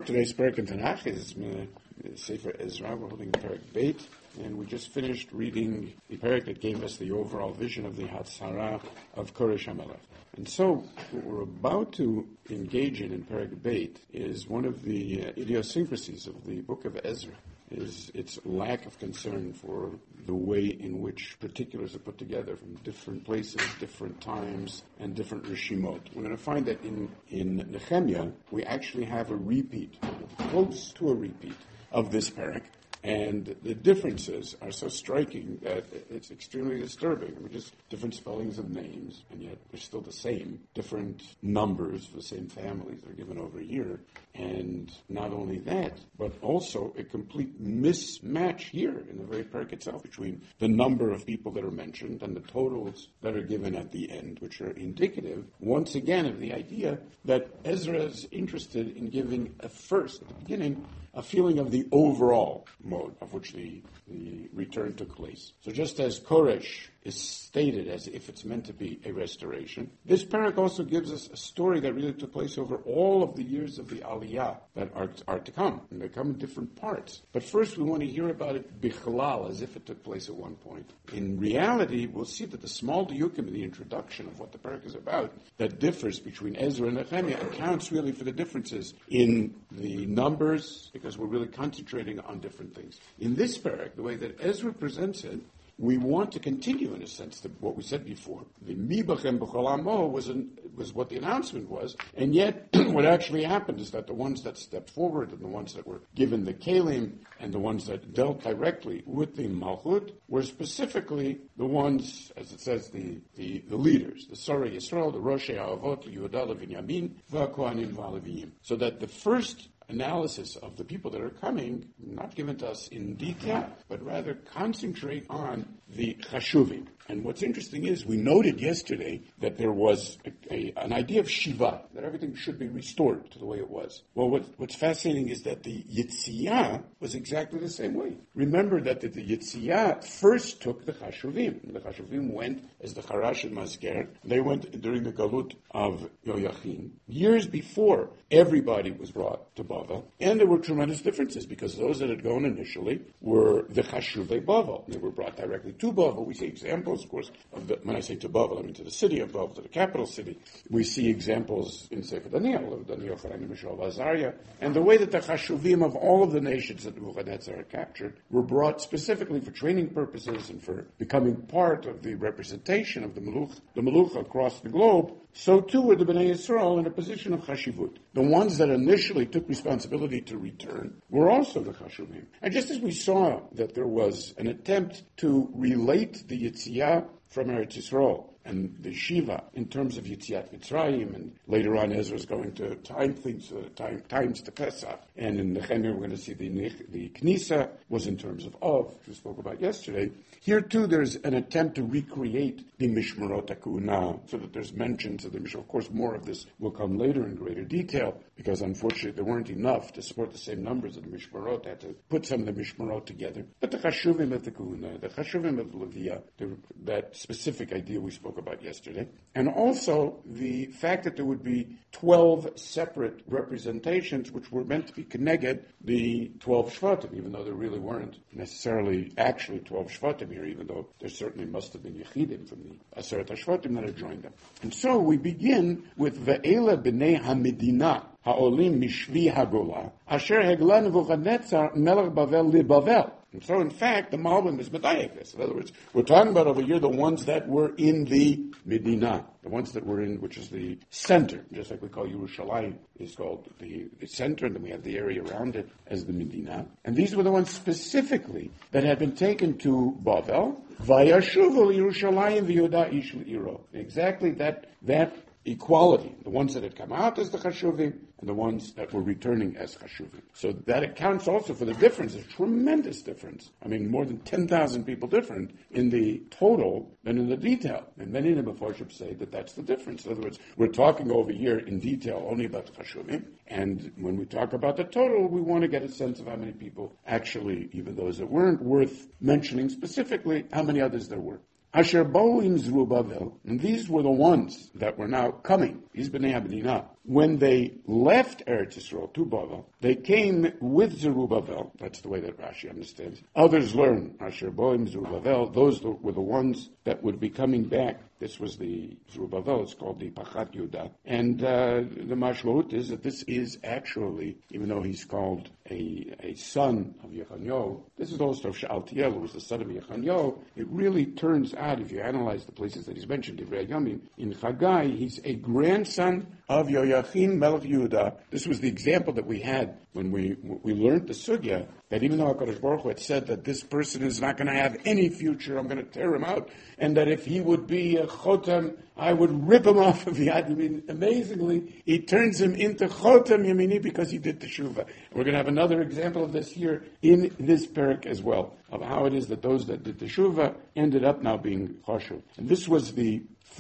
Today's parak in Tanakh is Sefer Ezra. We're holding parak Beit, and we just finished reading the parak that gave us the overall vision of the Hatzara of Koresh HaMelech. And so, what we're about to engage in parak Beit is one of the idiosyncrasies of the book of Ezra, is its lack of concern for the way in which particulars are put together from different places, different times, and different rishimot. We're going to find that in Nehemiah, we actually have a repeat, close to a repeat, of this parak. And the differences are so striking that it's extremely disturbing. Just different spellings of names, and yet they're still the same. Different numbers for the same families that are given over a year. And not only that, but also a complete mismatch here in the very parak itself between the number of people that are mentioned and the totals that are given at the end, which are indicative, once again, of the idea that Ezra is interested in giving at the beginning, a feeling of the overall mode of which the return took place. So just as Koresh is stated as if it's meant to be a restoration, this parak also gives us a story that really took place over all of the years of the Aliyah that are to come, and they come in different parts. But first we want to hear about it bichlal, as if it took place at one point. In reality, we'll see that the small diukim in the introduction of what the parak is about that differs between Ezra and Nehemiah accounts really for the differences in the numbers, because we're really concentrating on different things. In this parak, the way that Ezra presents it, we want to continue, in a sense, to what we said before. The Mibachem B'chol Amo was what the announcement was, and yet what actually happened is that the ones that stepped forward and the ones that were given the Kalim and the ones that dealt directly with the Malchut were specifically the ones, as it says, the leaders, the Sarei Yisrael, the Roshei HaAvot, the Yehuda Levinyamin, V'Kohanim V'Aleviyim. So that the first analysis of the people that are coming, not given to us in detail, but rather concentrate on the chashuvim. And what's interesting is we noted yesterday that there was an idea of Shiva, that everything should be restored to the way it was. Well, what's fascinating is that the Yitziyah was exactly the same way. Remember that the Yitziyah first took the chashuvim. The chashuvim went as the Charash and Mazger. They went during the Galut of Yoyachin. Years before, everybody was brought to Bavel, and there were tremendous differences because those that had gone initially were the Chashuvei Bavel. They were brought directly to Bavel. We see examples, of course, when I say to Bavel, I mean to the city of Bavel, to the capital city. We see examples in Sefer Daniel, of Daniel, Chanan, Mishael, Azariah, and the way that the Chashuvim of all of the nations that Nebuchadnezzar had captured were brought specifically for training purposes and for becoming part of the representation of the Meluch across the globe. So too were the Bnei Yisrael in a position of chashivut. The ones that initially took responsibility to return were also the chashuvim. And just as we saw that there was an attempt to relate the Yitziyah from Eretz Yisrael and the Shiva in terms of Yitziat Mitzrayim, and later on Ezra is going to time things, times to Pesach, and in Nehemiah we're going to see the Knisa was in terms of, which we spoke about yesterday. Here too there's an attempt to recreate the Mishmarot HaKehuna, so that there's mentions of the Mishmarot. Of course, more of this will come later in greater detail, because unfortunately there weren't enough to support the same numbers of the Mishmarot. They had to put some of the Mishmarot together. But the Chashuvim of the Kahuna, the Chashuvim of Leviah, that specific idea we spoke about yesterday, and also the fact that there would be 12 separate representations which were meant to be connected the 12 Shvatim, even though there really weren't necessarily actually 12 Shvatim here, even though there certainly must have been Yechidim from the Aseret HaShvatim that had joined them. And so we begin with Ve'ela B'nei HaMedina Ha'olim Mishvi HaGola Asher Hegla Nebuchadnezzar Melech Bavel LeBavel. And so, in fact, the Malbim is medayek this. In other words, we're talking about over here the ones that were in the Medina, the ones that were in, which is the center, just like we call Yerushalayim, is called the center, and then we have the area around it as the Medina. And these were the ones specifically that had been taken to Bavel, Vayashuvu Yerushalayim v'Yehuda ish l'iro. Exactly that equality, the ones that had come out as the Chashuvim and the ones that were returning as Chashuvim. So that accounts also for the difference, a tremendous difference. I mean, more than 10,000 people different in the total than in the detail. And many of the Mefarshim say that that's the difference. In other words, we're talking over here in detail only about the Chashuvim, and when we talk about the total, we want to get a sense of how many people actually, even those that weren't worth mentioning specifically, how many others there were. Asher Bo'im Zerubbabel, and these were the ones that were now coming. These Bnei HaMedina when they left Eretz Yisrael to Bavel, they came with Zerubbabel. That's the way that Rashi understands. Others learn Asher Boim Zerubbabel. Those were the ones that would be coming back. This was the Zerubbabel. It's called the Pachat Yudah. And the mashmut is that this is actually, even though he's called a son of Yechanyo, this is also of Shealtiel, who was the son of Yechanyo. It really turns out, if you analyze the places that he's mentioned, Divrei Yamim, in Chagai, he's a grandson of Yoyachin Melech Yehuda. This was the example that we had when we learned the sugya, that even though HaKadosh Baruch Hu had said that this person is not going to have any future, I'm going to tear him out, and that if he would be a chotem, I would rip him off of Yad Yamin. Amazingly, he turns him into chotem Yamini because he did teshuvah. We're going to have another example of this here in this parak as well, of how it is that those that did teshuvah ended up now being choshev. And this was the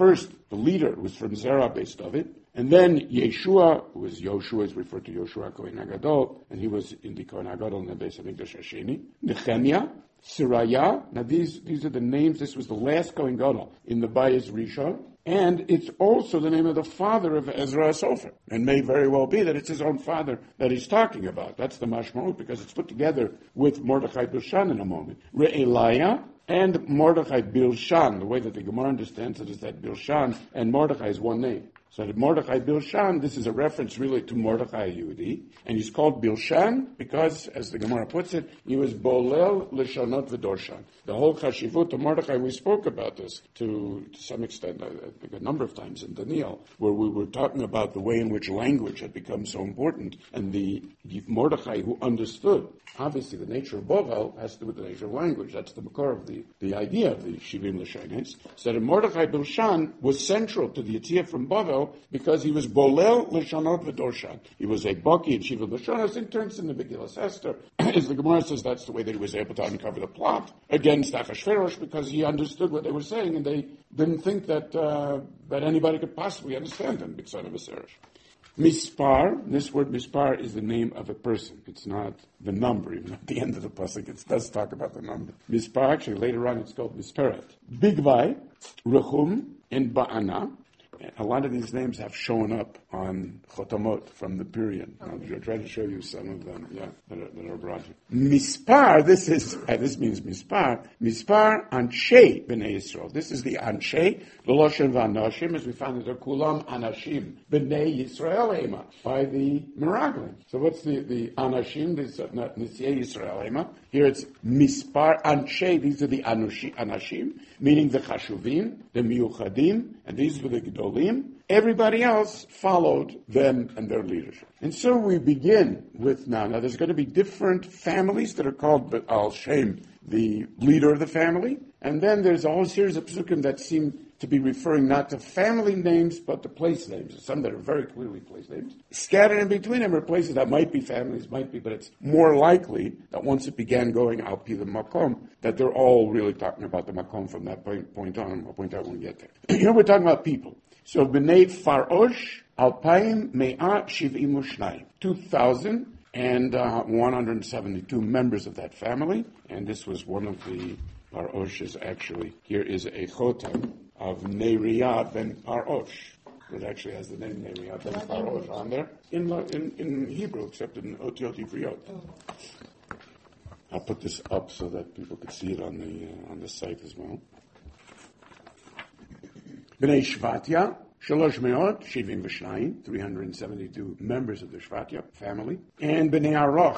leader was from Zerah based of it. And then Yeshua, who was Yoshua, is referred to Yoshua Kohen HaGadol, and he was in the Kohen HaGadol in the Beis HaMikdash Hasheni. Nehemiah, Siraya, now these are the names, this was the last Kohen Gadol in the Bayis Rishon, and it's also the name of the father of Ezra HaSofer. And may very well be that it's his own father that he's talking about. That's the mashma'ut, because it's put together with Mordechai Bilshan in a moment. Re'eliah, and Mordechai Bilshan. The way that the Gemara understands it is that Bilshan and Mordechai is one name. So that Mordechai Bilshan, this is a reference really to Mordechai Yehudi, and he's called Bilshan because, as the Gemara puts it, he was Bolel Leshonot V'Dorshan. The whole chashivut of Mordechai, we spoke about this to some extent, I think a number of times in Daniel, where we were talking about the way in which language had become so important, and the Mordechai who understood. Obviously, the nature of Bovel has to do with the nature of language. That's the makor of the idea of the Shivim L'Shonos. So that Mordechai Bilshan was central to the Yetziah from Bovel because he was Bolel L'Shonot V'Dorshan. He was a Baki in Shivim L'Shonos. It turns in the Megillas Esther. As the Gemara says, that's the way that he was able to uncover the plot against Achashverosh, because he understood what they were saying, and they didn't think that anybody could possibly understand them, B'tzana V'Seresh. Mispar, this word mispar is the name of a person. It's not the number, even at the end of the pasuk it does talk about the number. Mispar, actually later on it's called misperet. Bigvai, Rechum, and Ba'ana. A lot of these names have shown up on Chotamot from the period. I'll try to show you some of them, that are brought here. Mispar, this means Mispar. Mispar Anshe B'nai Yisrael. This is the Anshe, the Loshen V'Anashim, as we found that they're Kulam Anashim B'nai Yisrael Ema, by the Meraglim. So what's the Anashim? This is Nisiyei Yisrael Ema. Here it's Mispar Anshe, these are the Anashim, meaning the Chashuvim, the Miyuchadim, and these were the Gedolim. Everybody else followed them and their leadership. And so we begin with now there's going to be different families that are called Al Shem, the leader of the family. And then there's a whole series of psukim that seem to be referring not to family names, but to place names. Some that are very clearly place names. Scattered in between them are places that might be families, but it's more likely that once it began going Al Pi the Makom, that they're all really talking about the Makom from that point on. I'll point out when we get there. Here we're talking about people. So B'nai Farosh, Alpayim Me'at Shiv'im Ushnayim, 2,172 members of that family, and this was one of the Paroshes actually. Here is a chotem of Neriah ben Parosh. It actually has the name Neriah ben Parosh on there in Hebrew, except in Otiot Ivriyot. I'll put this up so that people could see it on the site as well. Bnei Shvatya, 372 members of the Shvatya family. And Bnei Aroch,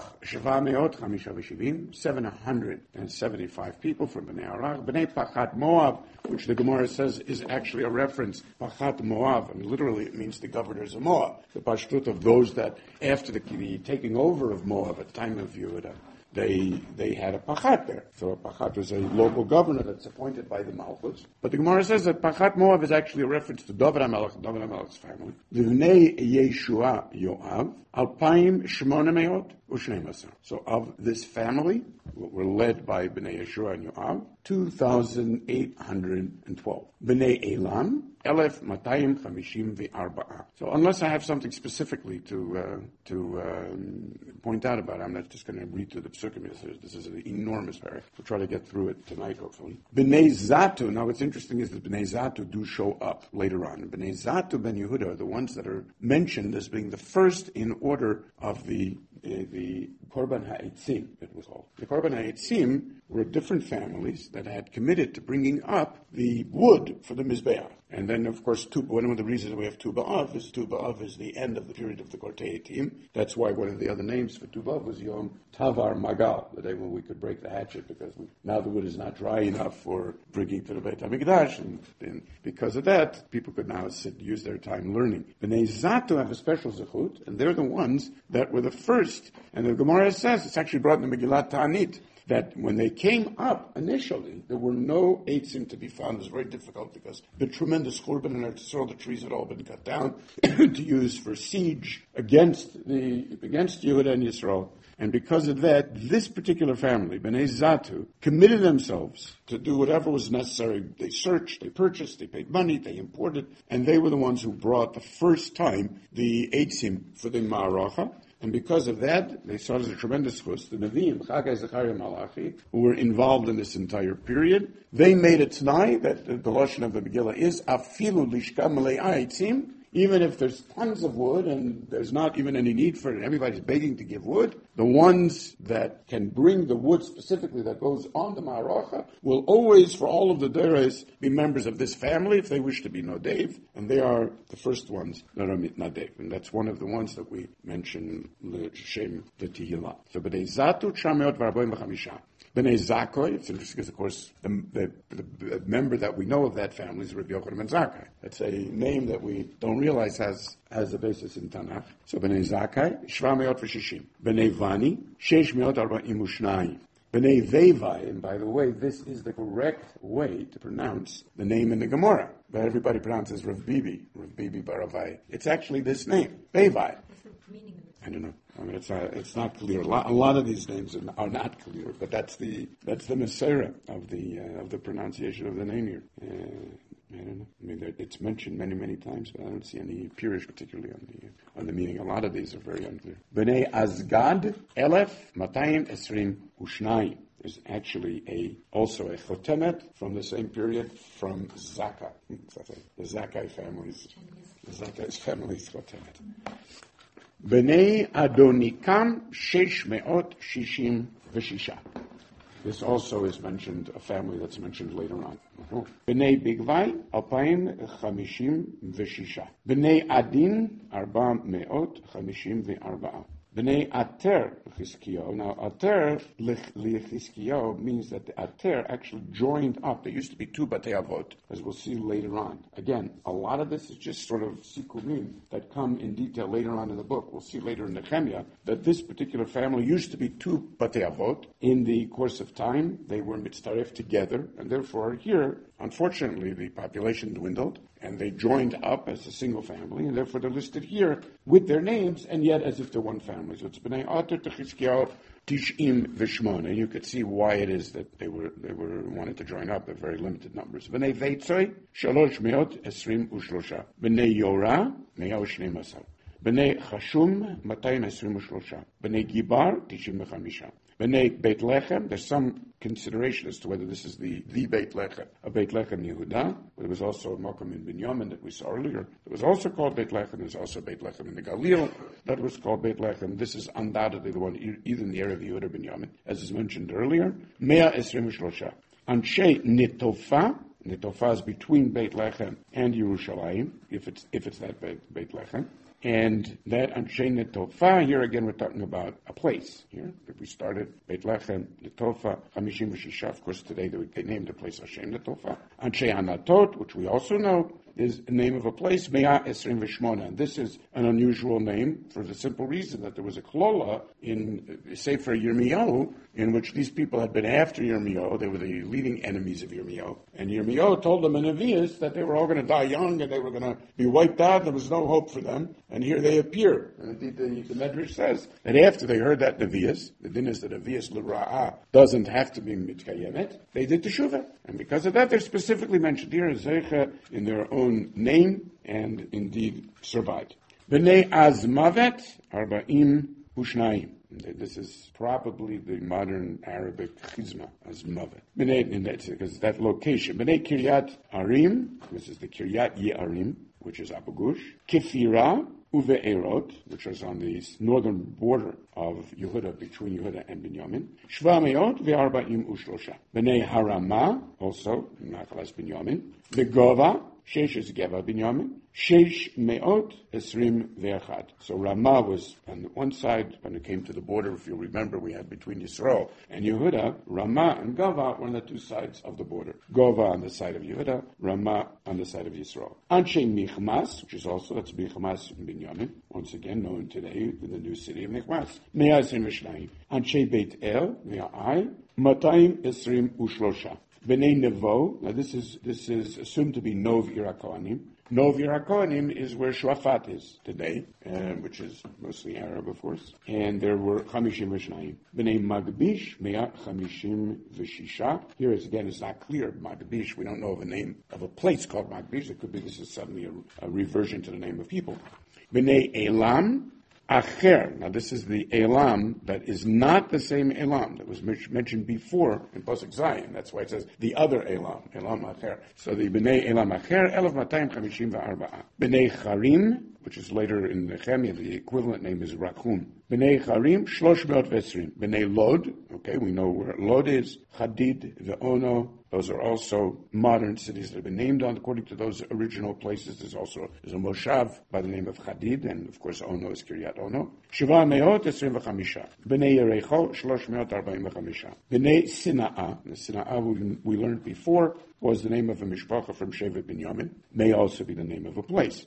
775 people from Bnei Aroch. Bnei Pachat Moab, which the Gemara says is actually a reference, Pachat Moab, and literally it means the governors of Moab. The pashtut of those that, after the taking over of Moab at the time of Yehuda, they had a Pachat there. So a Pachat was a local governor that's appointed by the Malchus. But the Gemara says that Pachat Moab is actually a reference to David HaMelech's family. V'nei Yeshua Yoav, Alpayim Shmona Meot U'Shnei Masar. So of this family, were led by Bnei Yeshua and Yoav, 2,812. B'nai Elam, 1,254. So unless I have something specifically to point out about it, I'm not just going to read through the psukim. This is an enormous parak. We'll try to get through it tonight, hopefully. B'nai Zatu. Now, what's interesting is that B'nai Zatu do show up later on. B'nai Zatu ben Yehuda are the ones that are mentioned as being the first in order of the Korban Ha'etzim, it was called. The Korban Ha'etzim were different families that had committed to bringing up the wood for the Mizbeach. And then, of course, one of the reasons we have Tu B'Av is the end of the period of the Kortei Etim. That's why one of the other names for Tu B'Av was Yom Tavar Magal, the day when we could break the hatchet, because now the wood is not dry enough for bringing to the Beit HaMikdash, and because of that, people could now use their time learning. B'nai Zatu have a special zechut, and they're the ones that were the first, and the Gemara says, it's actually brought in the Megillat Ta'anit, that when they came up initially, there were no eitzim to be found. It was very difficult because the tremendous churban in Eretz Yisrael, the trees had all been cut down to use for siege against Yehuda and Yisrael. And because of that, this particular family, B'nai Zatu, committed themselves to do whatever was necessary. They searched, they purchased, they paid money, they imported, and they were the ones who brought the first time the eitzim for the Ma'aracha. And because of that, they saw it as a tremendous chus. The Nevi'im, Chagai, Zechariah, Malachi, who were involved in this entire period, they made a t'nai that the lashon of the Megillah is afilu lishka malei aitzim. Even if there's tons of wood and there's not even any need for it, everybody's begging to give wood, the ones that can bring the wood specifically that goes on the Ma'aracha will always, for all of the Deres, be members of this family if they wish to be Nodev, and they are the first ones that are Nadev. And that's one of the ones that we mention, Shem the Tehillah. So, B'nai Zatu, 945. B'nai Zakkai, it's interesting because, of course, the member that we know of that family is Rabbi Yochanan ben Zakkai. That's a name that we don't realize has a basis in Tanakh. So B'nai Zakkai, 760. B'nai Vani, 642. B'nai Vevai, and by the way, this is the correct way to pronounce the name in the Gemara. But everybody pronounces Rav Bibi Baravai. It's actually this name, Vevai. I don't know. I mean, it's not clear. A lot of these names are not clear, but that's the Masera of the pronunciation of the name here. I don't know. I mean, it's mentioned many, many times, but I don't see any Pirish particularly on the meaning. A lot of these are very unclear. B'nai Azgad, 1,222. There's actually also a chotemet from the same period from Zakkai. The Zakkai family's chotemet. B'nai Adonikam, 666. This also is mentioned, a family that's mentioned later on. B'nai Bigvai, 2,056. B'nai Adin, 454. B'nai Ater Chizkiyahu. Now, Ater Chizkiyahu means that the Ater actually joined up. There used to be two Batei Avot, as we'll see later on. Again, a lot of this is just sort of sikumim that come in detail later on in the book. We'll see later in Nehemiah that this particular family used to be two Batei Avot. In the course of time, they were mitzaref together, and therefore here, unfortunately, the population dwindled, and they joined up as a single family, and therefore they're listed here with their names, and yet as if they're one family. So it's B'nai Ater Chizkiyahu, 98. And you could see why it is that they wanted to join up at very limited numbers. B'nai Veitzoi, 323. B'nai Yorah, 112. B'nai Chashum, 223. B'nai Gibar, 95. B'nai Beit Lechem, there's some consideration as to whether this is the Beit Lechem, a Beit Lechem Yehuda. There was also a Mokum in Binyamin that we saw earlier. It was also called Beit Lechem. There's also Beit Lechem in the Galil that was called Beit Lechem. This is undoubtedly the one either in the area of Yehuda or Binyamin, as is mentioned earlier. 123. Anshe Netofa. Netofa is between Beit Lechem and Yerushalayim, if it's that Beit Lechem. And that Anshe Netofa, here again we're talking about a place. Here, we started Beit Lechem, Netofa, 56. Of course, today they named the place Hashem Netofa. Anshe Anatot, which we also know, is the name of a place, Mea Esrim Vishmona. And this is an unusual name for the simple reason that there was a klola in Sefer Yirmiyahu in which these people had been after Yirmiyahu. They were the leading enemies of Yirmiyahu. And Yirmiyahu told them in Nevi'us that they were all going to die young and they were going to be wiped out. There was no hope for them. And here they appear. And indeed, the Medrash says that after they heard that Nevi'us, the din is that Nevi'us l'ra'ah doesn't have to be mitkayemet, they did teshuvah. And because of that, they're specifically mentioned here as Zeicha in their own name and indeed survived. B'nei Azmavet, Arba'im Ushnaim. This is probably the modern Arabic chizma, Azmavet. Because that location. B'nei Kiryat Arim, this is the Kiryat Ye'arim, which is Abu Gush. Kefira, Uve'erot, which is on the northern border of Yehuda, between Yehuda and Binyamin. Shva Meot ve'arba'im ushlosha. B'nei Harama, also, Nachalas Binyamin. Ve'gova, Sheish is Geva Binyamin. Sheish Meot Esrim Ve'achad. So Ramah was on one side, when it came to the border, if you remember, we had between Yisrael and Yehuda, Ramah and Gava were on the two sides of the border. Gova on the side of Yehuda, Ramah on the side of Yisrael. Anshe Michmas, which is also, that's Michmas in Binyamin, once again known today in the new city of Michmas. Mea Esrim V'Shnayim. Anshe Beit El, Ve'ai, Matayim Esrim Ushlosha. B'nei Nevo, now this is assumed to be Nov Irakoanim. Nov Irakoanim is where Shwafat is today, which is mostly Arab, of course. And there were Chamishim V'Shnayim. B'nei Magbish, Mea Chamishim V'Shisha. Here is, again, it's not clear. Magbish, we don't know of a name of a place called Magbish. It could be this is suddenly a reversion to the name of people. B'nei Elam, Acher. Now this is the Elam that is not the same Elam that was mentioned before in Pasuk Zayin. That's why it says the other Elam, Elam Acher. So the B'nei Elam Acher, 1254. B'nei Charim, which is later in Nehemiah, the equivalent name is Rachum. B'nei Charim, 320. B'nei Lod, okay, we know where Lod is. Hadid, Ve'ono, those are also modern cities that have been named on, according to those original places. There's a Moshav by the name of Hadid, and of course Ono is Kiryat Ono. Shiva Meot, 25. B'nei Yerecho, 345. B'nei Sina'ah, the Sina'ah we learned before, was the name of a mishpacha from Shevet Binyamin, may also be the name of a place.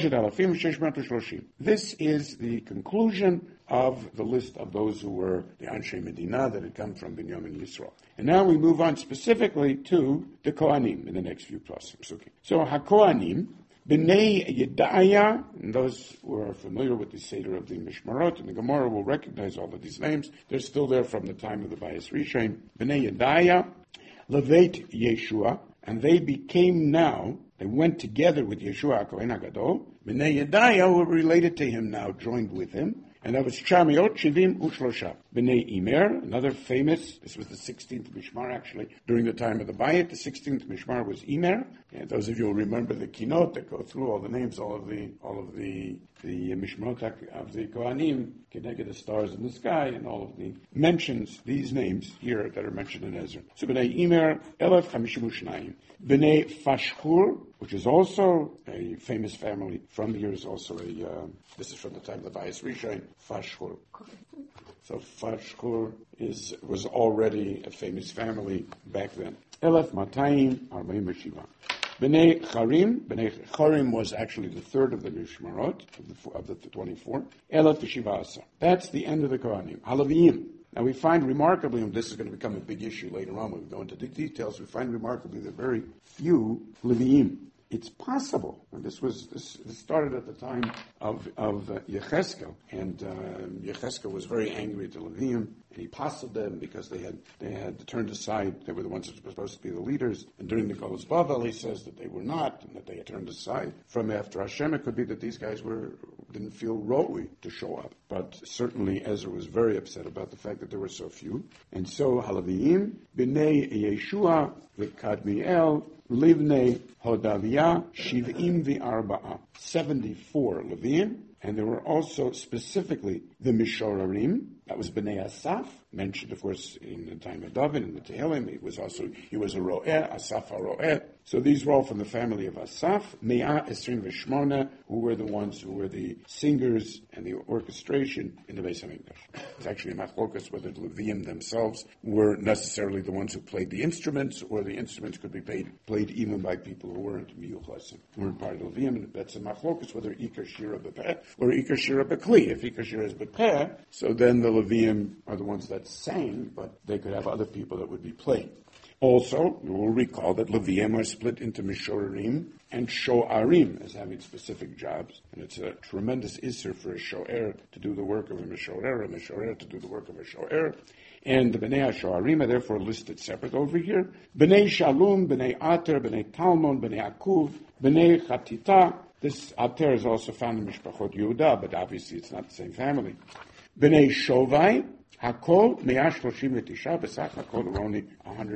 This is the conclusion of the list of those who were the Anshe Medina that had come from Binyamin Yisrael. And now we move on specifically to the Kohanim in the next few psukim. Okay. So HaKohanim, B'nei Yedaya, and those who are familiar with the Seder of the Mishmarot and the Gemara will recognize all of these names. They're still there from the time of the Bayis Rishon. B'nei Yedaya, Levet Yeshua, and they became now, they went together with Yeshua Kohen HaGadol. B'nei Yedaya, who were related to him now, joined with him. And that was Chamiot Shivim Ushlosha. B'nei Imer, another famous, this was the 16th Mishmar actually, during the time of the Bayit, the 16th Mishmar was Imer. And those of you who remember the Kinot that go through all the names, all of the Mishmarot of the Kohanim, connected the stars in the sky, and all of the mentions, these names here that are mentioned in Ezra. So B'nei Imer, 1252. B'nei Fashchur, which is also a famous family from here, is also this is from the time of the Bayis Rishon, Fashchur. So Fashchur was already a famous family back then. 1247. B'nei Charim was actually the third of the Mishmarot, of the 24. 1217. That's the end of the Kohanim. Halavim. Now we find remarkably, and this is going to become a big issue later on when we go into the details, we find remarkably there are very few Leviim. It's possible, and this started at the time of Yecheskel, and Yecheskel was very angry at the Leviim, and he pasted them because they had turned aside. They were the ones that were supposed to be the leaders, and during the Golos Bavel, he says that they were not, and that they had turned aside from after Hashem. It could be that these guys didn't feel roi to show up, but certainly Ezra was very upset about the fact that there were so few. And so Halaviim, B'nei Yeshua, V'Kadmiel, Livnei Hodaviyah, Shiv'im v'Arba'a, 74 Leviim, and there were also specifically the Mishorarim. That was B'nei Asaf, mentioned, of course, in the time of David, in the Tehillim. He was a Ro'eh, Asaf HaRo'eh. So these were all from the family of Asaph. Me'ah Esrin Veshmona, who were the ones who were the singers and the orchestration in the Beis HaMikdash. It's actually a machlokas whether the Leviim themselves were necessarily the ones who played the instruments, or the instruments could be played even by people who weren't miyuchasim, weren't part of the Leviim. And that's a machlokas whether Ikar Shira B'peh or Ikar Shira B'kli. If Ikar Shira is B'peh, so then the Leviim are the ones that sang, but they could have other people that would be playing. Also, you will recall that Leviim are split into Mishorim and Shoarim as having specific jobs. And it's a tremendous isser for a Shoer to do the work of a Mishorer to do the work of a Shoer. And the Bnei HaShoarim are therefore listed separate over here. Bnei Shalom, Bnei Ater, Bnei Talmon, Bnei Akuv, Bnei Chatita. This Ater is also found in Mishpachot Yehuda, but obviously it's not the same family. Bnei Shovai, Hakol, 139, Besach Hakol, there were only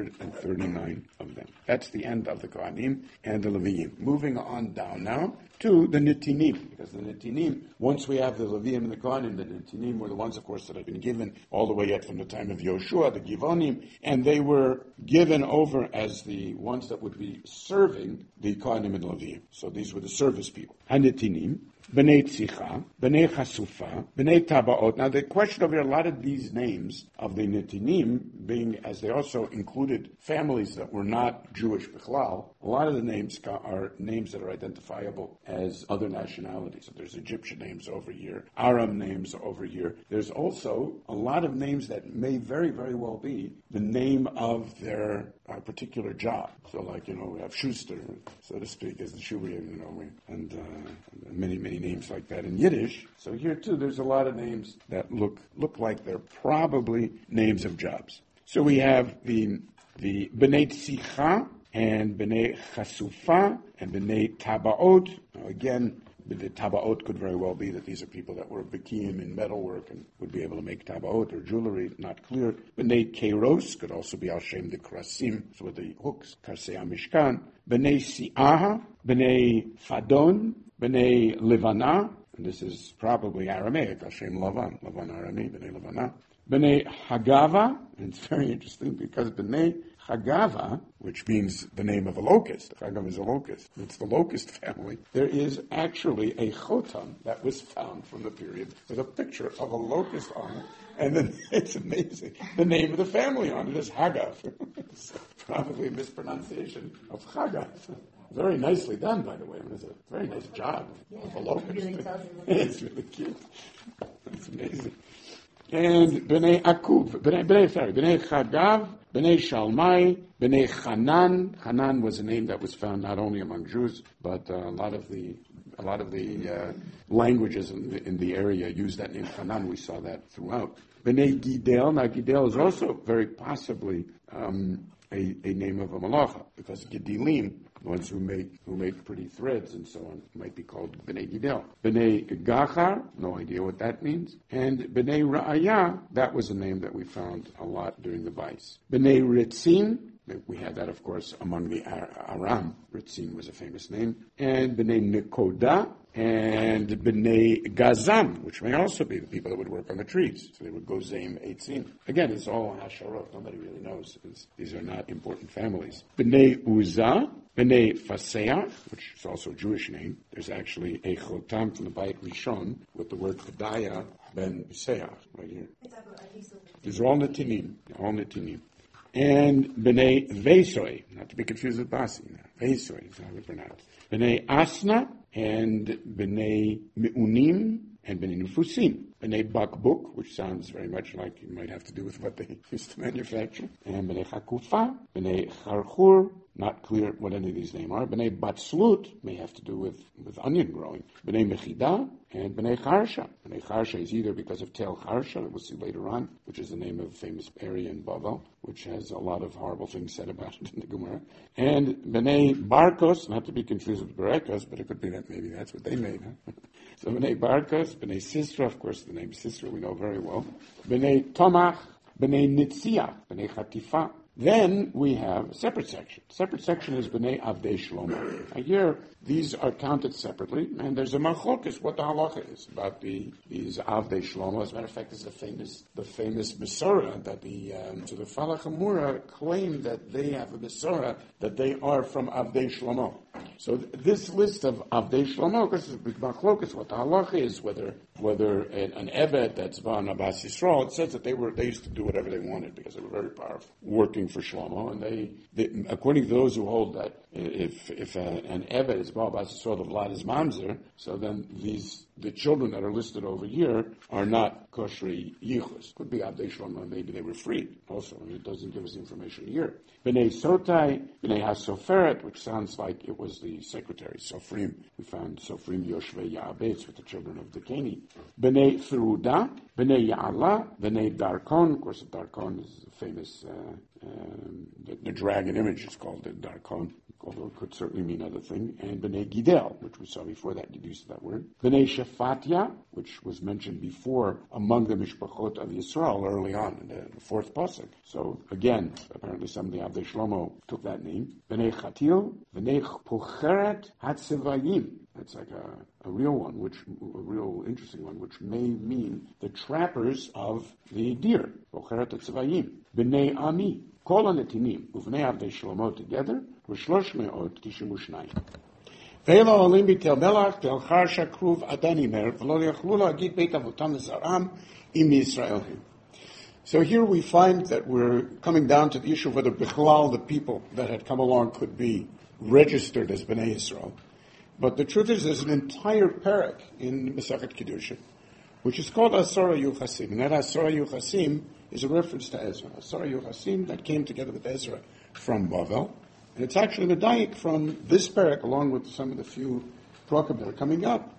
139 of them. That's the end of the Kohanim and the Leviim. Moving on down now to the Netinim, because the Netinim, once we have the Leviim and the Kohanim, the Netinim were the ones, of course, that have been given all the way yet from the time of Yoshua, the Givonim, and they were given over as the ones that would be serving the Kohanim and Leviim. So these were the service people. HaNetinim, B'nai Tzicha, B'nai Chasufa, B'nai Tabaot. Now the question over here, a lot of these names of the Netinim, being as they also included families that were not Jewish Bichlal, a lot of the names are names that are identifiable as other nationalities. So there's Egyptian names over here, Aram names over here. There's also a lot of names that may very, very well be the name of their particular job. So like, we have Schuster, so to speak, as the Shuvim, and many, many names like that in Yiddish. So here too, there's a lot of names that look like they're probably names of jobs. So we have the B'nai Tzicha and B'nai Chasufa and B'nai Tabaot. Now again, the Tabaot could very well be that these are people that were Bekiim in metalwork and would be able to make Tabaot or jewelry, not clear. B'nai Keiros could also be Al Shem de Krasim, so with the hooks, Karsei HaMishkan. B'nai Si'aha, B'nai Fadon, B'nai Levana, and this is probably Aramaic, Al Shem Lavan, Lavan Arami, B'nai Levana. B'nai Hagava, and it's very interesting because B'nai Hagava, which means the name of a locust. Hagava is a locust. It's the locust family. There is actually a chotam that was found from the period with a picture of a locust on it. And then it's amazing. The name of the family on it is Hagav. It's probably a mispronunciation of Hagav. Very nicely done, by the way. It's a very nice job of a locust. It's really cute. It's amazing. And B'nai Akuv, B'nai Chagav, B'nai Shalmai, B'nai Hanan. Hanan was a name that was found not only among Jews, but a lot of the languages in the area use that name Hanan. We saw that throughout. B'nai Gidel. Now Gidel is also very possibly a name of a malacha, because Gidelim, the ones who make pretty threads and so on, might be called B'nai Gidel. B'nai Gachar, no idea what that means. And B'nai Ra'aya, that was a name that we found a lot during the Bais. B'nai Ritzin, we had that, of course, among the Aram. Ritzin was a famous name. And B'nai Nekoda, and B'nai Gazam, which may also be the people that would work on the trees. So they would go Zim, Eitzim. Again, it's all Hasharot. Nobody really knows. These are not important families. B'nai Uzzah, B'nai Faseach, which is also a Jewish name. There's actually a Chotam from the Bayit Rishon with the word Chedaya ben Faseach right here. These are all Netinim. And B'nai Vesoi, not to be confused with Basi. Vesoi is how we pronounce it. B'nai Asna, and B'nai Meunim, and B'nai Nufusim. B'nai Bakbuk, which sounds very much like it might have to do with what they used to manufacture. And B'nai Chakufa, B'nai Charchur, not clear what any of these names are. B'nai Batslut may have to do with onion growing. B'nai Mechida and B'nai Charsha. B'nai Charsha is either because of Tel Charsha, that we'll see later on, which is the name of a famous area in Bavel, which has a lot of horrible things said about it in the Gemara. And B'nai Barkos, not to be confused with Berekos, but it could be that maybe that's what they made, huh? So B'nai Barkos, B'nai Sisra, of course the name Sisra we know very well. B'nai Tomach, B'nai Nitzia, B'nai Chatifa, Then we have a separate section. Separate section is B'nai Avdei Shlomo. Now here, these are counted separately, and there's a machlokas what the halacha is about these Avdei Shlomo. As a matter of fact, this is the famous Mesorah that the Falach Hamura claim that they have a Mesorah that they are from Avdei Shlomo. So this list of Avdei Shlomo, because it's a big machlokas what the halacha is, whether an Eved that's Van Abbas Yisrael, it says that they used to do whatever they wanted because they were very powerful, working for Shlomo, and they according to those who hold that if an Eved is Van Abbas Yisrael, the Vlad is Mamzer, so then the children that are listed over here are not koshri yichus. Could be Avdei Shlomo, maybe they were freed also, and it doesn't give us information here. B'nai Sotai, B'nai HaSoferet, which sounds like it was the secretary, Sofrim. We found Sofrim Yoshvei Ya'abetz with the children of Dekeni. B'nai Feruda, B'nai Ya'ala, B'nai Darkon. Of course, the Darkon is a famous, the dragon image is called the Darkon, although it could certainly mean other thing. And B'nai Gidel, which we saw before that use of that word. B'nai Shefatia, which was mentioned before among the Mishpachot of Yisrael early on in the fourth pasuk. So again, apparently some of the Avdei Shlomo took that name. B'nai Chatil, B'nai Pocheret Hatzevayim. That's like a real one, a real interesting one, which may mean the trappers of the deer. Pocheret Hatzevayim. B'nai Ami. Kol HaNetinim Uvnei Avdei Shlomo together were 392. ואלו עולים בתל מלח, תל חרשה, כרוב, עדן אימר, ולא יכלו להגיד בית אבותם לזרעם, אם מישראל הם. So here we find that we're coming down to the issue of whether Bichlal, the people that had come along, could be registered as Bnei Yisrael. But the truth is there's an entire parak in Masechet Kiddushin, which is called Asara Yuchasim. And that Asara Yuchasim is a reference to Ezra. Asara Yuchasim that came together with Ezra from Bavel. And it's actually medayik from this parak, along with some of the few prakim that are coming up.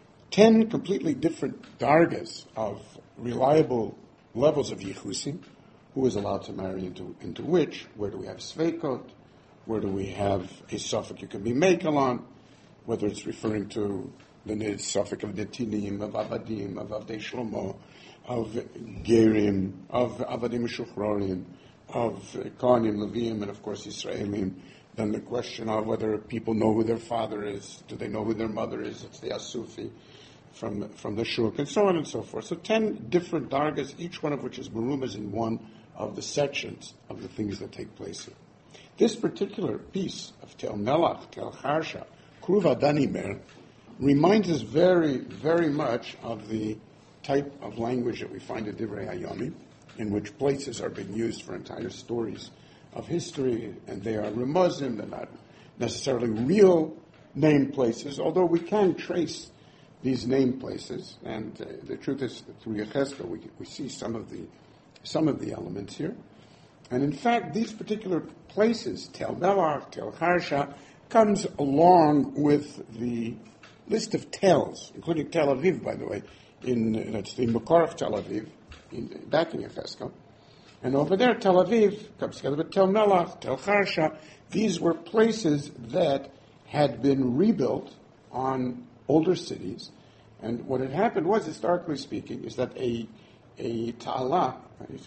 10 completely different dargas of reliable levels of yichusim. Who is allowed to marry into which? Where do we have sveikot? Where do we have a suffix you can be makel on? Whether it's referring to the suffix of netinim, of avadim, of avdei shlomo, of gerim, of avadim shuchrorim, of Kohanim, Leviim, and of course Israelim. Then the question of whether people know who their father is, do they know who their mother is? It's the Asufi from the Shuk, and so on and so forth. So 10 different dargas, each one of which is marumas in one of the sections of the things that take place here. This particular piece of Tel Melach, Tel Harsha, Kruva Danimer, reminds us very, very much of the type of language that we find in Divrei Hayomim, in which places are being used for entire stories of history, and they are remuzim, they're not necessarily real name places, although we can trace these name places, and the truth is that through Yechezkel we see some of the elements here. And in fact, these particular places, Tel Melach, Tel Harsha, comes along with the list of tells, including Tel Aviv, by the way, that's the Makar of Tel Aviv, back in Yechezkel. And over there, Tel Aviv comes together with Tel Melach, Tel Harsha. These were places that had been rebuilt on older cities. And what had happened was, historically speaking, is that a ta'ala,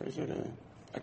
a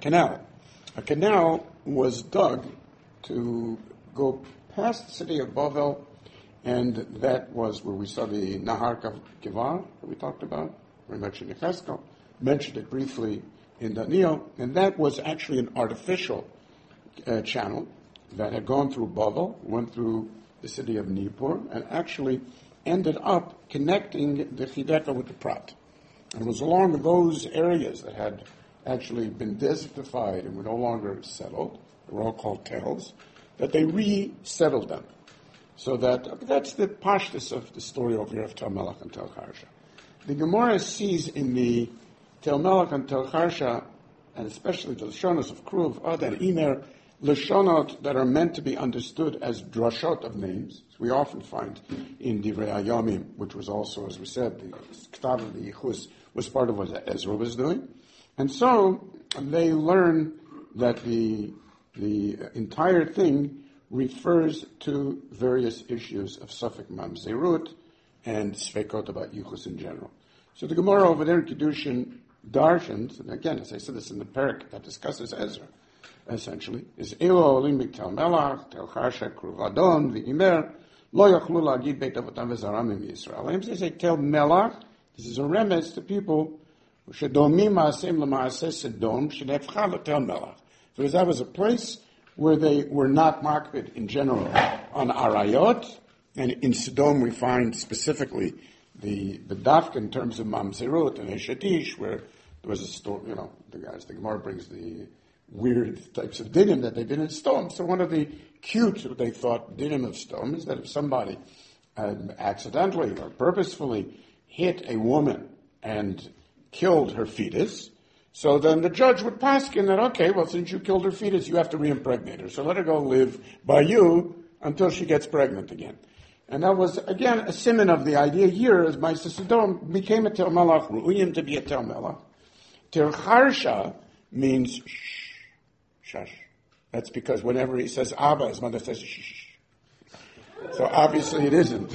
canal was dug to go past the city of Bavel, and that was where we saw the Nahar Kivar that we talked about, very much in Yechezkel. Mentioned it briefly in Daniel, and that was actually an artificial channel that had gone through Bavel, went through the city of Nippur, and actually ended up connecting the Chideka with the Prat. And it was along those areas that had actually been desertified and were no longer settled, they were all called tells, that they resettled them. So that's the pashtus of the story over here of Tel Melach and Tel Harsha. The Gemara sees in the Tel Melach and Tel Harsha, and especially the Lashonos of Kruv, Ad and Imer, Lashonot that are meant to be understood as drashot of names. So we often find in Divrei Hayomim, which was also, as we said, the Ktav of the Yichus was part of what Ezra was doing. And so they learn that the entire thing refers to various issues of Safek Mamzerut and Svekot about Yichus in general. So the Gemara over there in Kiddushin darshans, and again, as I said this in the parak that discusses Ezra, essentially, is Elo Olim Tel Melach, Tel Charsha, Kruvadon, V'imer, Lo Yachlu Lagid Beit Avotam V'Zaram Im Yisrael. And they say Tel Melach, this is a remez to people who Shedomim Ma'asem L'Ma'aseh Sedom, Shedefcha L'Tel Melach. So that was a place where they were not makbid in general on Arayot, and in Sodom we find specifically the dafka in terms of Mamzerut and Eshetish, where there was a story, the Gemara brings the weird types of dinim that they did in Sodom. So one of the cute, what they thought, dinim of Sodom is that if somebody accidentally or purposefully hit a woman and killed her fetus, so then the judge would paskin that, okay, well, since you killed her fetus, you have to reimpregnate her. So let her go live by you until she gets pregnant again. And that was, again, a siman of the idea here, as Ma'aseh Sodom became a Tel Melach, Ru'uyim to be a Tel Melach. Tel Charsha means shush. That's because whenever he says Abba, his mother says shh. So obviously it isn't.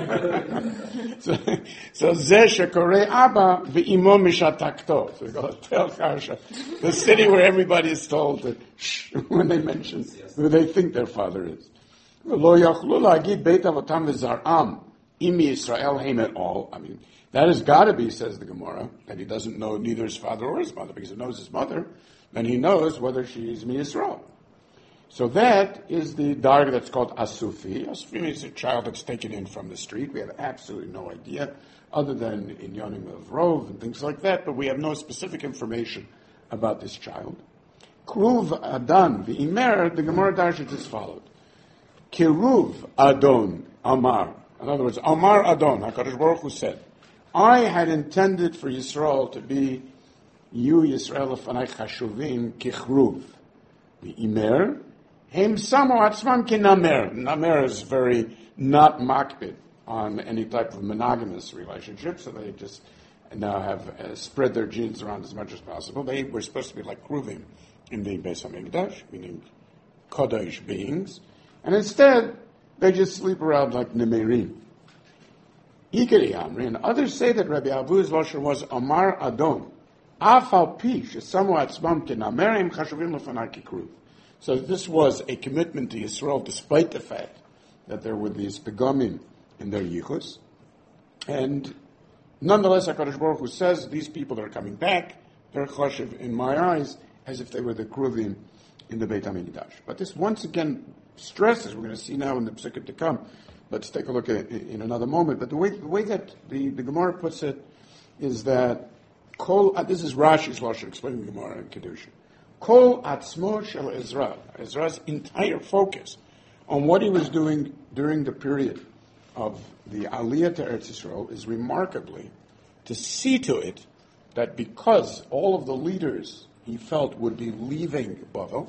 so Zeh Shekorei Abba v'imo mishatakto. So we go Tel Charsha, the city where everybody is told to shh when they mention who they think their father is. Lo yachlu la'agid beit avotam v'zaram im Yisrael heim at all. I mean, that has got to be, says the Gemara, that he doesn't know neither his father or his mother, because he knows his mother, then he knows whether she is Yisrael. So that is the darga that's called Asufi. Asufi means a child that's taken in from the street. We have absolutely no idea, other than in Yonim of Rov and things like that, but we have no specific information about this child. Kruv Adan v'imer, the Gemara Darshan is as followed. Kiruv Adon Amar. In other words, Amar Adon, HaKadosh Baruch Hu said, I had intended for Yisrael to be you, Yisrael, Lefanai Chashuvim, Kichruv. V'imer, Hem Samo Atzmam Kinamer. Namer is very not makbid on any type of monogamous relationship, so they just now have spread their genes around as much as possible. They were supposed to be like Kruvim in the Beis HaMikdash, meaning Kodesh beings, and instead they just sleep around like Nemerim. Ikari Amri, and others say that Rabbi Abu's lashon was Amar Adon. Afal Pi Shesamo Atzmam Kinamerim Chashuvim Lefanai Kikruv. So this was a commitment to Yisrael, despite the fact that there were these pegomim in their yichus. And nonetheless, HaKadosh Baruch Hu says, these people that are coming back, they're choshev in my eyes, as if they were the kruvim in the Beit HaMikdash. But this once again stresses, we're going to see now in the Psukim to come, let's take a look at it in another moment, but the way that the Gemara puts it is that, this is Rashi's Lashon, explaining the Gemara in Kedusha. Kol atzmo shel Ezra. Ezra's entire focus on what he was doing during the period of the Aliyah to Eretz Yisrael is remarkably to see to it that because all of the leaders he felt would be leaving Bavel,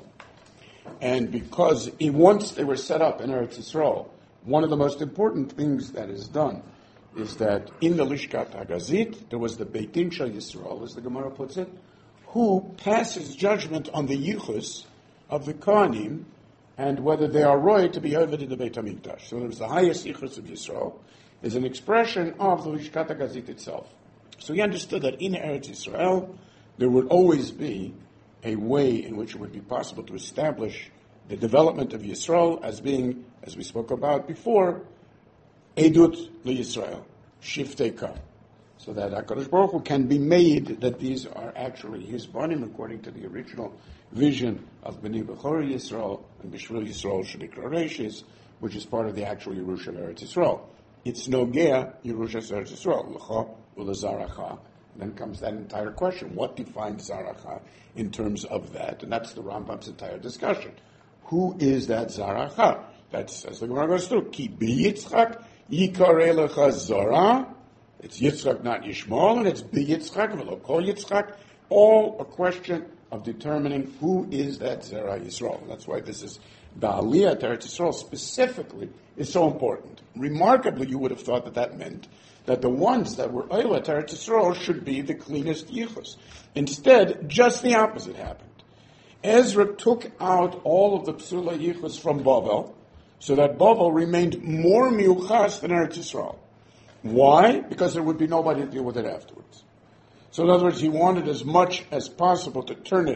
and because once they were set up in Eretz Yisrael, one of the most important things that is done is that in the Lishkat Hagazit, there was the Beit Din Shel Yisrael, as the Gemara puts it, who passes judgment on the yichus of the Kohanim and whether they are roy to be over in the Beit HaMikdash. So there's the highest yichus of Yisrael is an expression of the Lishkat HaGazit itself. So he understood that in Eretz Yisrael there would always be a way in which it would be possible to establish the development of Yisrael as being, as we spoke about before, Edut LeYisrael, Shiftei Ka. So that HaKadosh Baruch Hu can be made that these are actually his banim according to the original vision of Bnei Bechor Yisrael and Bishvil Yisrael Shadikra Reishis, which is part of the actual Yerusha of Eretz Yisrael. It's Nogea Yerusha of Eretz Yisrael, L'cha U'Lezaracha. Then comes that entire question. What defines Zaracha in terms of that? And that's the Rambam's entire discussion. Who is that Zaracha? That's, as the Gemara goes through, Ki B'Yitzchak Yikarei Lecha Zara. It's Yitzchak, not Yishmael, and it's B'Yitzchak, v'lo kol Yitzchak, all a question of determining who is that Zera Yisrael. That's why this is, the Aliyah to Eretz Yisrael specifically is so important. Remarkably, you would have thought that meant that the ones that were Eilat to Eretz Yisrael should be the cleanest Yichus. Instead, just the opposite happened. Ezra took out all of the Psula Yichus from Bavel, so that Bavel remained more Miuchas than Eretz Yisrael. Why? Because there would be nobody to deal with it afterwards. So in other words, he wanted as much as possible to turn it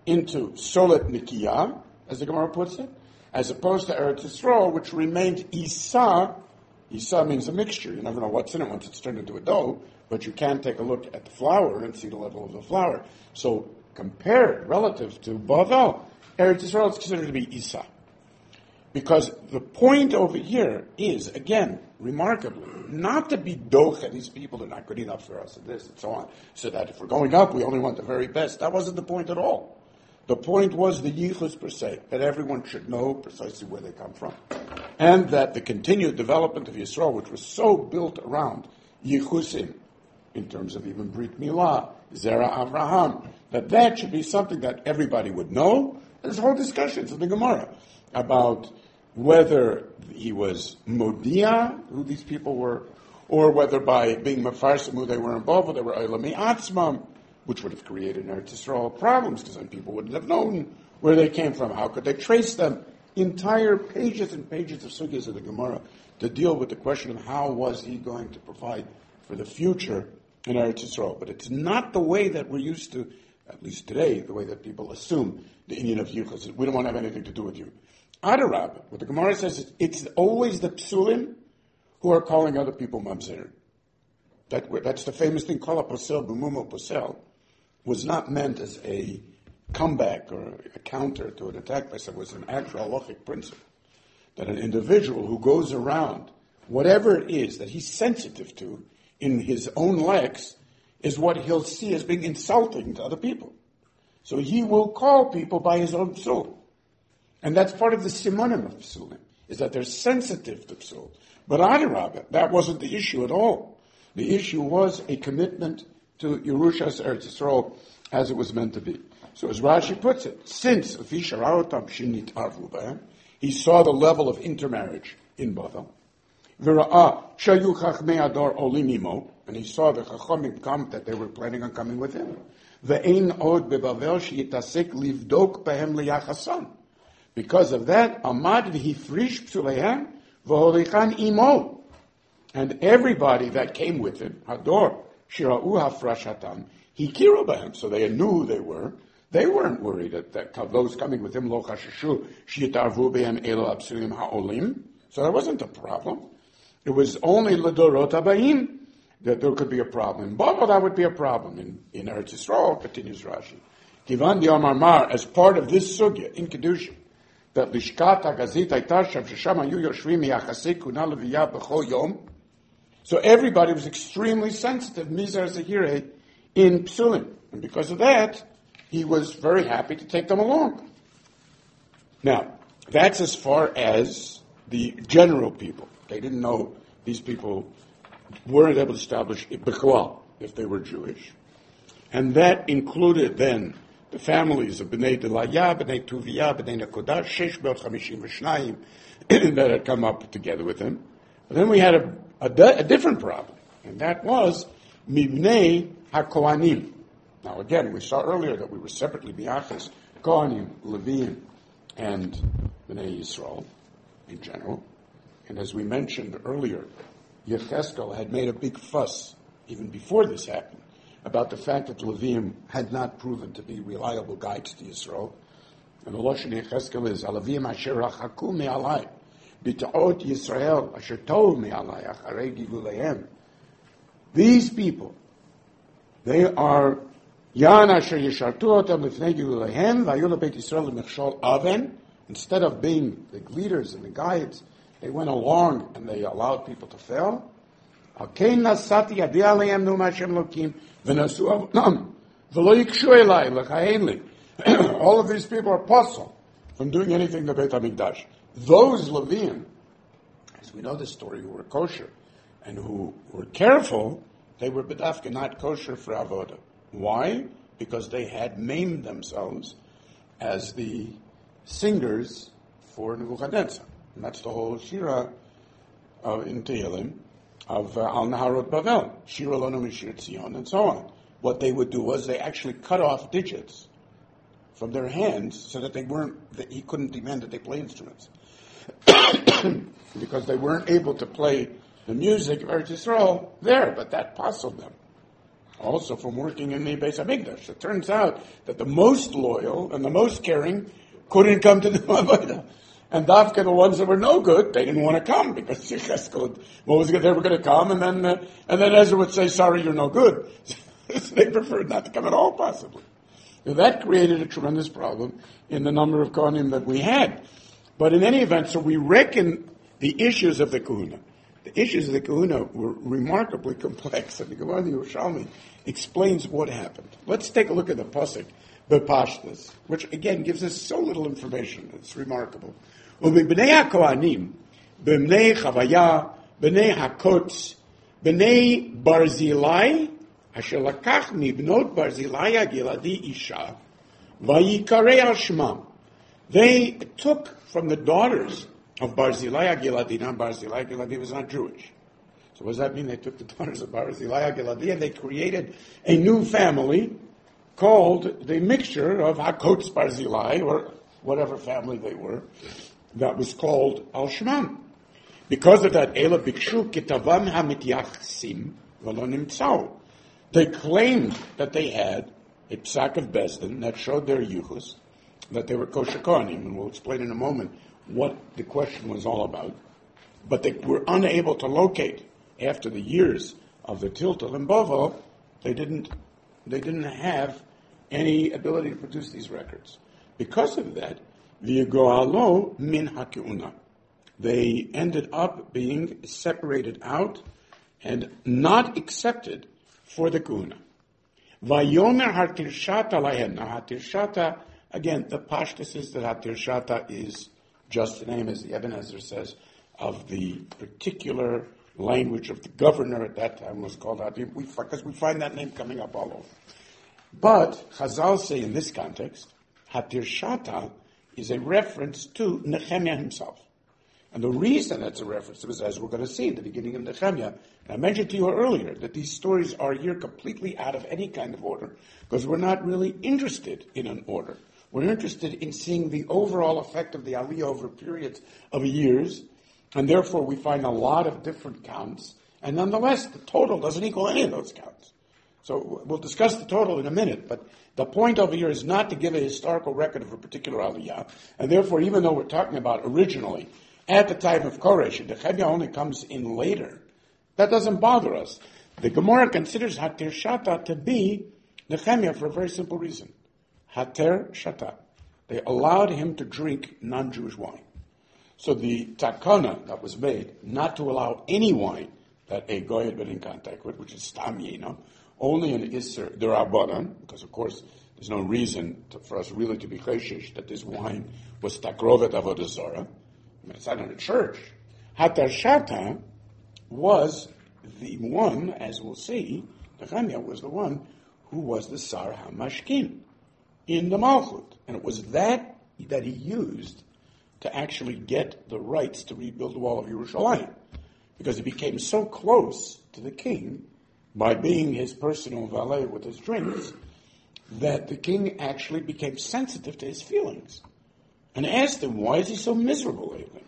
into Solet Nikiyah, as the Gemara puts it, as opposed to Eretz Yisrael, which remained Isa. Isa means a mixture. You never know what's in it once it's turned into a dough, but you can take a look at the flour and see the level of the flour. So compared, relative to Bavel, Eretz Yisrael is considered to be Isa. Because the point over here is, again, remarkably, not to be docha, these people are not good enough for us, and this and so on, so that if we're going up, we only want the very best. That wasn't the point at all. The point was the yichus per se, that everyone should know precisely where they come from. And that the continued development of Yisrael, which was so built around yichusim, in terms of even Brit Milah, Zera Avraham, that should be something that everybody would know. There's whole discussions in the Gemara about whether he was Modia, who these people were, or whether by being Mefarsim, who they were involved with, they were Eilami Atzmam, which would have created in Eretz Yisrael problems, because then people wouldn't have known where they came from. How could they trace them? Entire pages and pages of sugyas of the Gemara to deal with the question of how was he going to provide for the future in Eretz Yisrael. But it's not the way that we're used to, at least today, the way that people assume the Indian of Yichus. We don't want to have anything to do with you. Adarab, what the Gemara says is, it's always the psulim who are calling other people mamzer. That's the famous thing, kol posel b'mumo posel, was not meant as a comeback or a counter to an attack by someone. It was an actual halachic principle that an individual who goes around, whatever it is that he's sensitive to in his own legs, is what he'll see as being insulting to other people. So he will call people by his own psul. And that's part of the simonim of psulim, is that they're sensitive to psul. But Adarabah, that wasn't the issue at all. The issue was a commitment to Yerushas Eretz Yisrael as it was meant to be. So as Rashi puts it, since he saw the level of intermarriage in Bavel, and he saw the Chachamim come, that they were planning on coming with him. Because of that, Amad v'hifrish psuleihem v'holichan imo. And everybody that came with him, Hador, Shira'u hafrashatam, hikiru b'hem, so they knew who they were. They weren't worried that those coming with him, lo chashashu, shitarvu b'hem elo absulim ha'olim. So that wasn't a problem. It was only l'dorot habayim that there could be a problem. In Bavel, that would be a problem. In Eretz Yisrael, continues Rashi, Kivan Diomar Mar, as part of this sugya in Kedushin, that Lishkat HaGazit Hayta Shav Shesham Hayu Yoshvim Yachasei Kuna Leviyah B'chol Yom. So everybody was extremely sensitive, Mizar Zehirei, in Psulim. And because of that, he was very happy to take them along. Now, that's as far as the general people. They didn't know these people weren't able to establish B'chol, if they were Jewish. And that included then the families of B'nai Delaya, B'nai Tuvia, B'nai Nakodah, 652 that had come up together with him. But then we had a different problem, and that was Mibnei HaKohanim. Now again, we saw earlier that we were separately Biachas, Kohanim, Levim, and B'nai Yisrael in general. And as we mentioned earlier, Yecheskel had made a big fuss, even before this happened, about the fact that Levim had not proven to be reliable guides to Yisrael. And the Lashon Yecheskel is, Alavim asher rachaku me'alai, b'ta'ot Yisrael asher tohu me'alai, acharei givuleihem. These people, they are Yan asher yishartu otam lifnei givuleihem, vayu lebeit Yisrael l'mechshol aven. Instead of being the leaders and the guides, they went along and they allowed people to fail. All of these people are puzzled from doing anything to Beit HaMikdash. Those Levim, as we know the story, who were kosher and who were careful, they were bedafka, not kosher for avodah. Why? Because they had maimed themselves as the singers for Nebuchadnezzar. And that's the whole Shira in Tehillim of Al Naharot Bavel, Shira Lonu Mishir Tzion, and so on. What they would do was they actually cut off digits from their hands so that he couldn't demand that they play instruments. Because they weren't able to play the music of Eretz Yisrael there, but that puzzled them. also from working in the Beis HaMikdash. It turns out that the most loyal and the most caring couldn't come to the Avodah. And Dafka, the ones that were no good, they didn't want to come because what was good? They were going to come, and then Ezra would say, "Sorry, you're no good." So they preferred not to come at all, possibly. So that created a tremendous problem in the number of Kohanim that we had. But in any event, so we reckon the issues of the Kahuna. The issues of the Kahuna were remarkably complex, and the Gemara Yerushalmi explains what happened. Let's take a look at the pasuk, Bepashtus, which again gives us so little information. It's remarkable. B'nei HaKohanim, b'nei Chavaya, b'nei HaKotz, b'nei Barzilai, asher lakach mibnot Barzilai HaGiladi Isha, vayikarei al shmam. They took from the daughters of Barzilai HaGiladi. Now Barzilai HaGiladi was not Jewish. So what does that mean? They took the daughters of Barzilai HaGiladi and they created a new family called the mixture of HaKotz Barzilai, or whatever family they were, that was called Al Shmam. Because of that, Ela Bikshu Kitavam HaMityachsim V'lo Nimtzau. They claimed that they had a psak of Bezdin that showed their yuchus, that they were kosher kohanim, and we'll explain in a moment what the question was all about. But they were unable to locate, after the years of the Tiltal and Bavel, they didn't have any ability to produce these records. Because of that, v'yegoalo min hakeuna. They ended up being separated out and not accepted for the kuna. Vayomer hatirshata lahen. Now hatirshata, again, the pashtus is that hatirshata is just the name, as the Ibn Ezra says, of the particular language of the governor at that time was called hatir, because we find that name coming up all over. But Chazal say in this context, hatirshata is a reference to Nehemiah himself. And the reason that's a reference is, as we're going to see at the beginning of Nehemiah, and I mentioned to you earlier that these stories are here completely out of any kind of order, because we're not really interested in an order. We're interested in seeing the overall effect of the Aliyah over periods of years, and therefore we find a lot of different counts, and nonetheless the total doesn't equal any of those counts. So we'll discuss the total in a minute, but the point over here is not to give a historical record of a particular Aliyah, and therefore even though we're talking about originally, at the time of Koresh, and Nehemiah only comes in later, that doesn't bother us. The Gemara considers Hatir Shata to be Nehemiah for a very simple reason. Hater Shata. They allowed him to drink non-Jewish wine. So the takana that was made not to allow any wine that a goy had been in contact with, which is stam yena, only an Isser Derabanan, because of course there's no reason for us really to be chayshish that this wine was takrovet avodah zarah. I mean, it's not in a church. Hatar Shata was the one, as we'll see, Nehemiah was the one who was the Sar HaMashkin in the Malchut. And it was that he used to actually get the rights to rebuild the wall of Yerushalayim. Because he became so close to the king by being his personal valet with his drinks that the king actually became sensitive to his feelings. And asked him, why is he so miserable lately?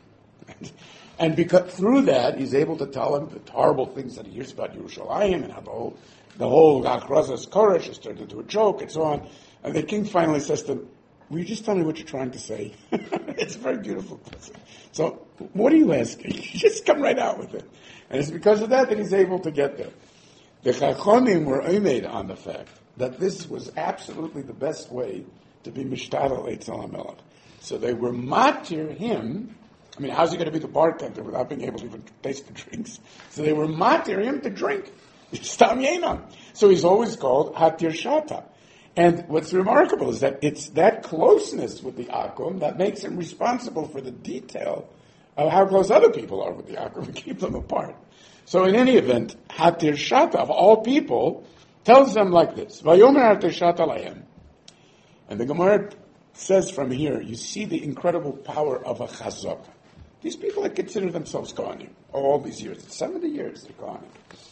And because through that, he's able to tell him the horrible things that he hears about Yerushalayim and how the whole Achrazas Koresh has turned into a joke and so on. And the king finally says to him, will you just tell me what you're trying to say? It's a very beautiful question. So what are you asking? Just come right out with it. And it's because of that he's able to get there. The Chachamim were made on the fact that this was absolutely the best way to be Mishtadal Eitzel HaMelech. So they were matir him. I mean, how's he going to be the bartender without being able to even taste the drinks? So they were matir him to drink. Stam Yenon. So he's always called Hatir Shata. And what's remarkable is that it's that closeness with the Akum that makes him responsible for the detail of how close other people are with the Akum and keep them apart. So in any event, Hatir Shata, of all people, tells them like this. Vayomer Hatir Shata Lahem. And the Gemara says from here, you see the incredible power of a chazak. These people that consider themselves Kohanim all these years, 70 years they're Kohanim.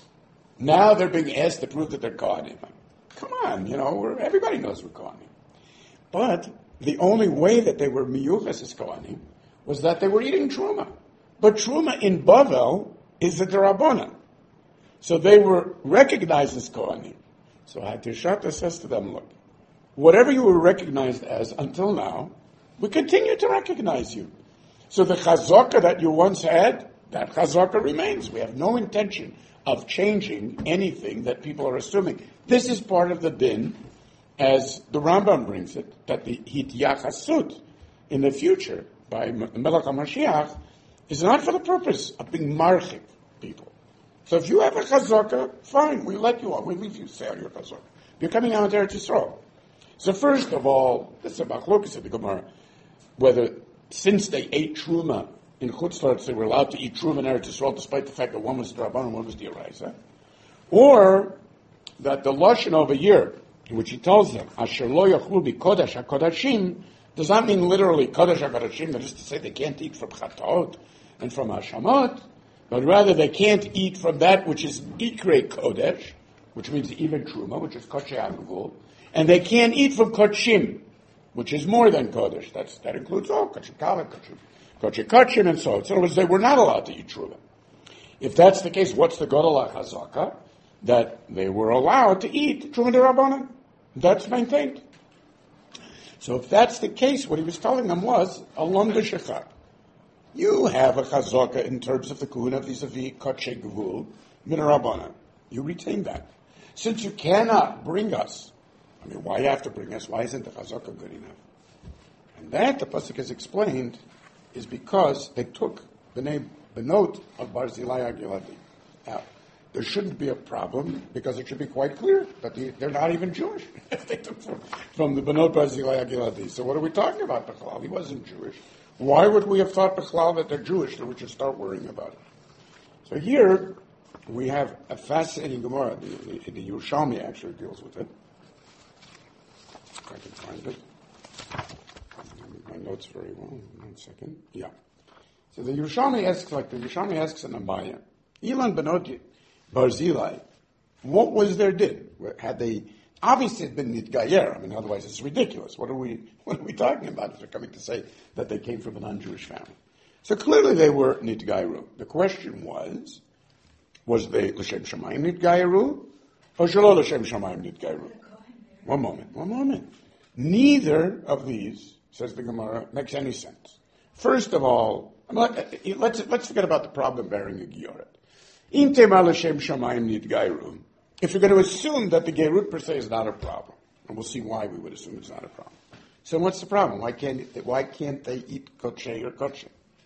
Now they're being asked to prove that they're Kohanim. Come on, everybody knows we're Kohanim. But the only way that they were miyuchas as Kohanim was that they were eating truma. But truma in Bavel is a derabbanan. So they were recognized as Kohanim. So Hatishata says to them, look, whatever you were recognized as until now, we continue to recognize you. So the chazaka that you once had, that chazaka remains. We have no intention of changing anything that people are assuming. This is part of the din, as the Rambam brings it, that the hityachasut in the future by Melech HaMashiach is not for the purpose of being marchik people. So if you have a chazaka, fine, we let you on. We leave you say on your chazaka. You're coming out there to Yisrael. So first of all, this is a machlokas of the Gemara, whether since they ate truma in Chutz La'aretz, they were allowed to eat truma in Eretz Yisrael, despite the fact that one was Draban and one was D'Oraisa, or that the lashon over here, in which he tells them, Asher lo yachlu bi kodesh hakodashim, does not mean literally kodesh hakodashim, that is to say they can't eat from chatot and from hashamot, but rather they can't eat from that which is ikrei kodesh, which means even truma, which is kosher agavul, and they can't eat from kochim, which is more than kodesh. That includes all kosher kala, kosher kochim, and so on. So in other words, they were not allowed to eat truma. If that's the case, what's the Godel HaChazaka? That they were allowed to eat truma d'Rabbanan. That's maintained. So if that's the case, what he was telling them was, Alom d'Shechar. You have a chazaka in terms of the kuhuna vis-a-vis kotche gevul min Rabbanan. You retain that. Since you cannot bring us, why you have to bring us? Why isn't the chazaka good enough? And that, the pasuk has explained, is because they took the name, the note of Barzilai Agiladi. Now, there shouldn't be a problem because it should be quite clear that they're not even Jewish. They took from the Benot Barzilai Agiladi. So what are we talking about, Bechlal? He wasn't Jewish. Why would we have thought Bechlal that they're Jewish, that we should start worrying about it? So here we have a fascinating Gemara. The Yerushalmi actually deals with it. If I can find it. My notes very well. 1 second. Yeah. So the Yerushalmi asks an Abaya, Ilan Benot Barzilai, what was their din? Had they obviously been nitgayer? Otherwise it's ridiculous. What are we talking about if they're coming to say that they came from a non-Jewish family? So clearly they were nitgayeru. The question was they l'shem shamayim nitgayeru or shelo l'shem shamayim nitgayeru? One moment. Neither of these, says the Gemara, makes any sense. First of all, let's forget about the problem bearing a gioret. In tema l'shem shamayim nitgayeru. If you're going to assume that the gerut per se is not a problem, and we'll see why we would assume it's not a problem. So what's the problem? Why can't they eat kotche or kotche?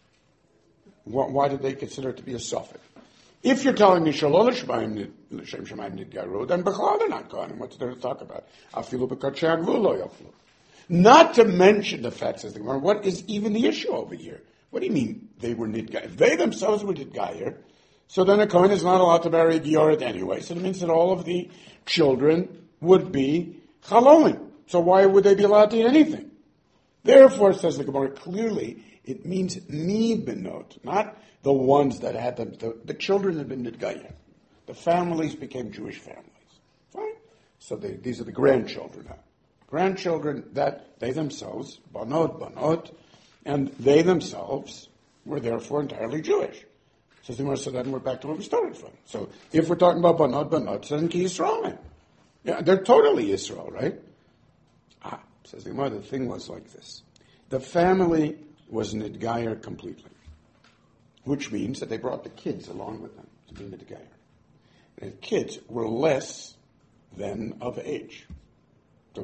Why did they consider it to be a suffix? If you're telling me shalol l'shem shamayim nitgayeru, then b'chlal they're not going. What's there to talk about? Afilu b'kotche agvul lo yachlu. Not to mention the fact, says the Gemara, what is even the issue over here? What do you mean they were nitgayer? They themselves were nitgayer. So then a Kohen is not allowed to marry a Gioret anyway. So it means that all of the children would be Chalolim. So why would they be allowed to eat anything? Therefore, says the Gemara, clearly it means mi benot, not the ones that had them. The children had been Nidgaya. The families became Jewish families. Fine. So these are the grandchildren now. Grandchildren that they themselves, banot, and they themselves were therefore entirely Jewish. So then we're back to where we started from. So if we're talking about banot, then ki Yisrael. Yeah, they're totally Yisrael, right? Says the Gemara, the thing was like this. The family was nidgayer completely, which means that they brought the kids along with them to be nidgayer. The kids were less than of age. That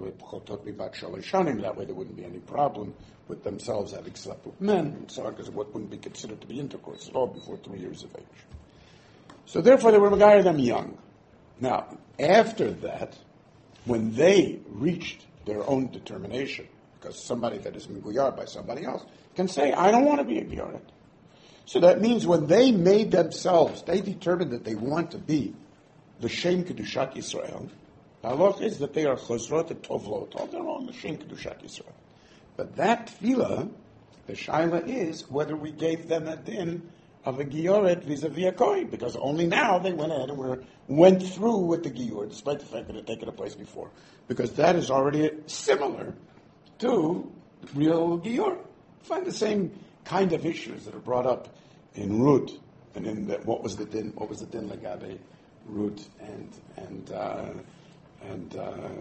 way there wouldn't be any problem with themselves having slept with men, and so on, because what wouldn't be considered to be intercourse at all before 3 years of age. So therefore they were megayer them young. Now, after that, when they reached their own determination, because somebody that is meguyar by somebody else can say, I don't want to be a gioret. So that means when they made themselves, they determined that they want to be the Shem Kedushat Yisrael. The halach is that they are chosrot and tovlot, all their own L'shem Kedushat Yisrael. But that tefillah, the shaila is whether we gave them a din of a gioret vis-a-vis a kohen, because only now they went ahead and went through with the gior, despite the fact that it had taken place before, because that is already similar to real gior. Find the same kind of issues that are brought up in Ruth, and in what was the din legabe Ruth and And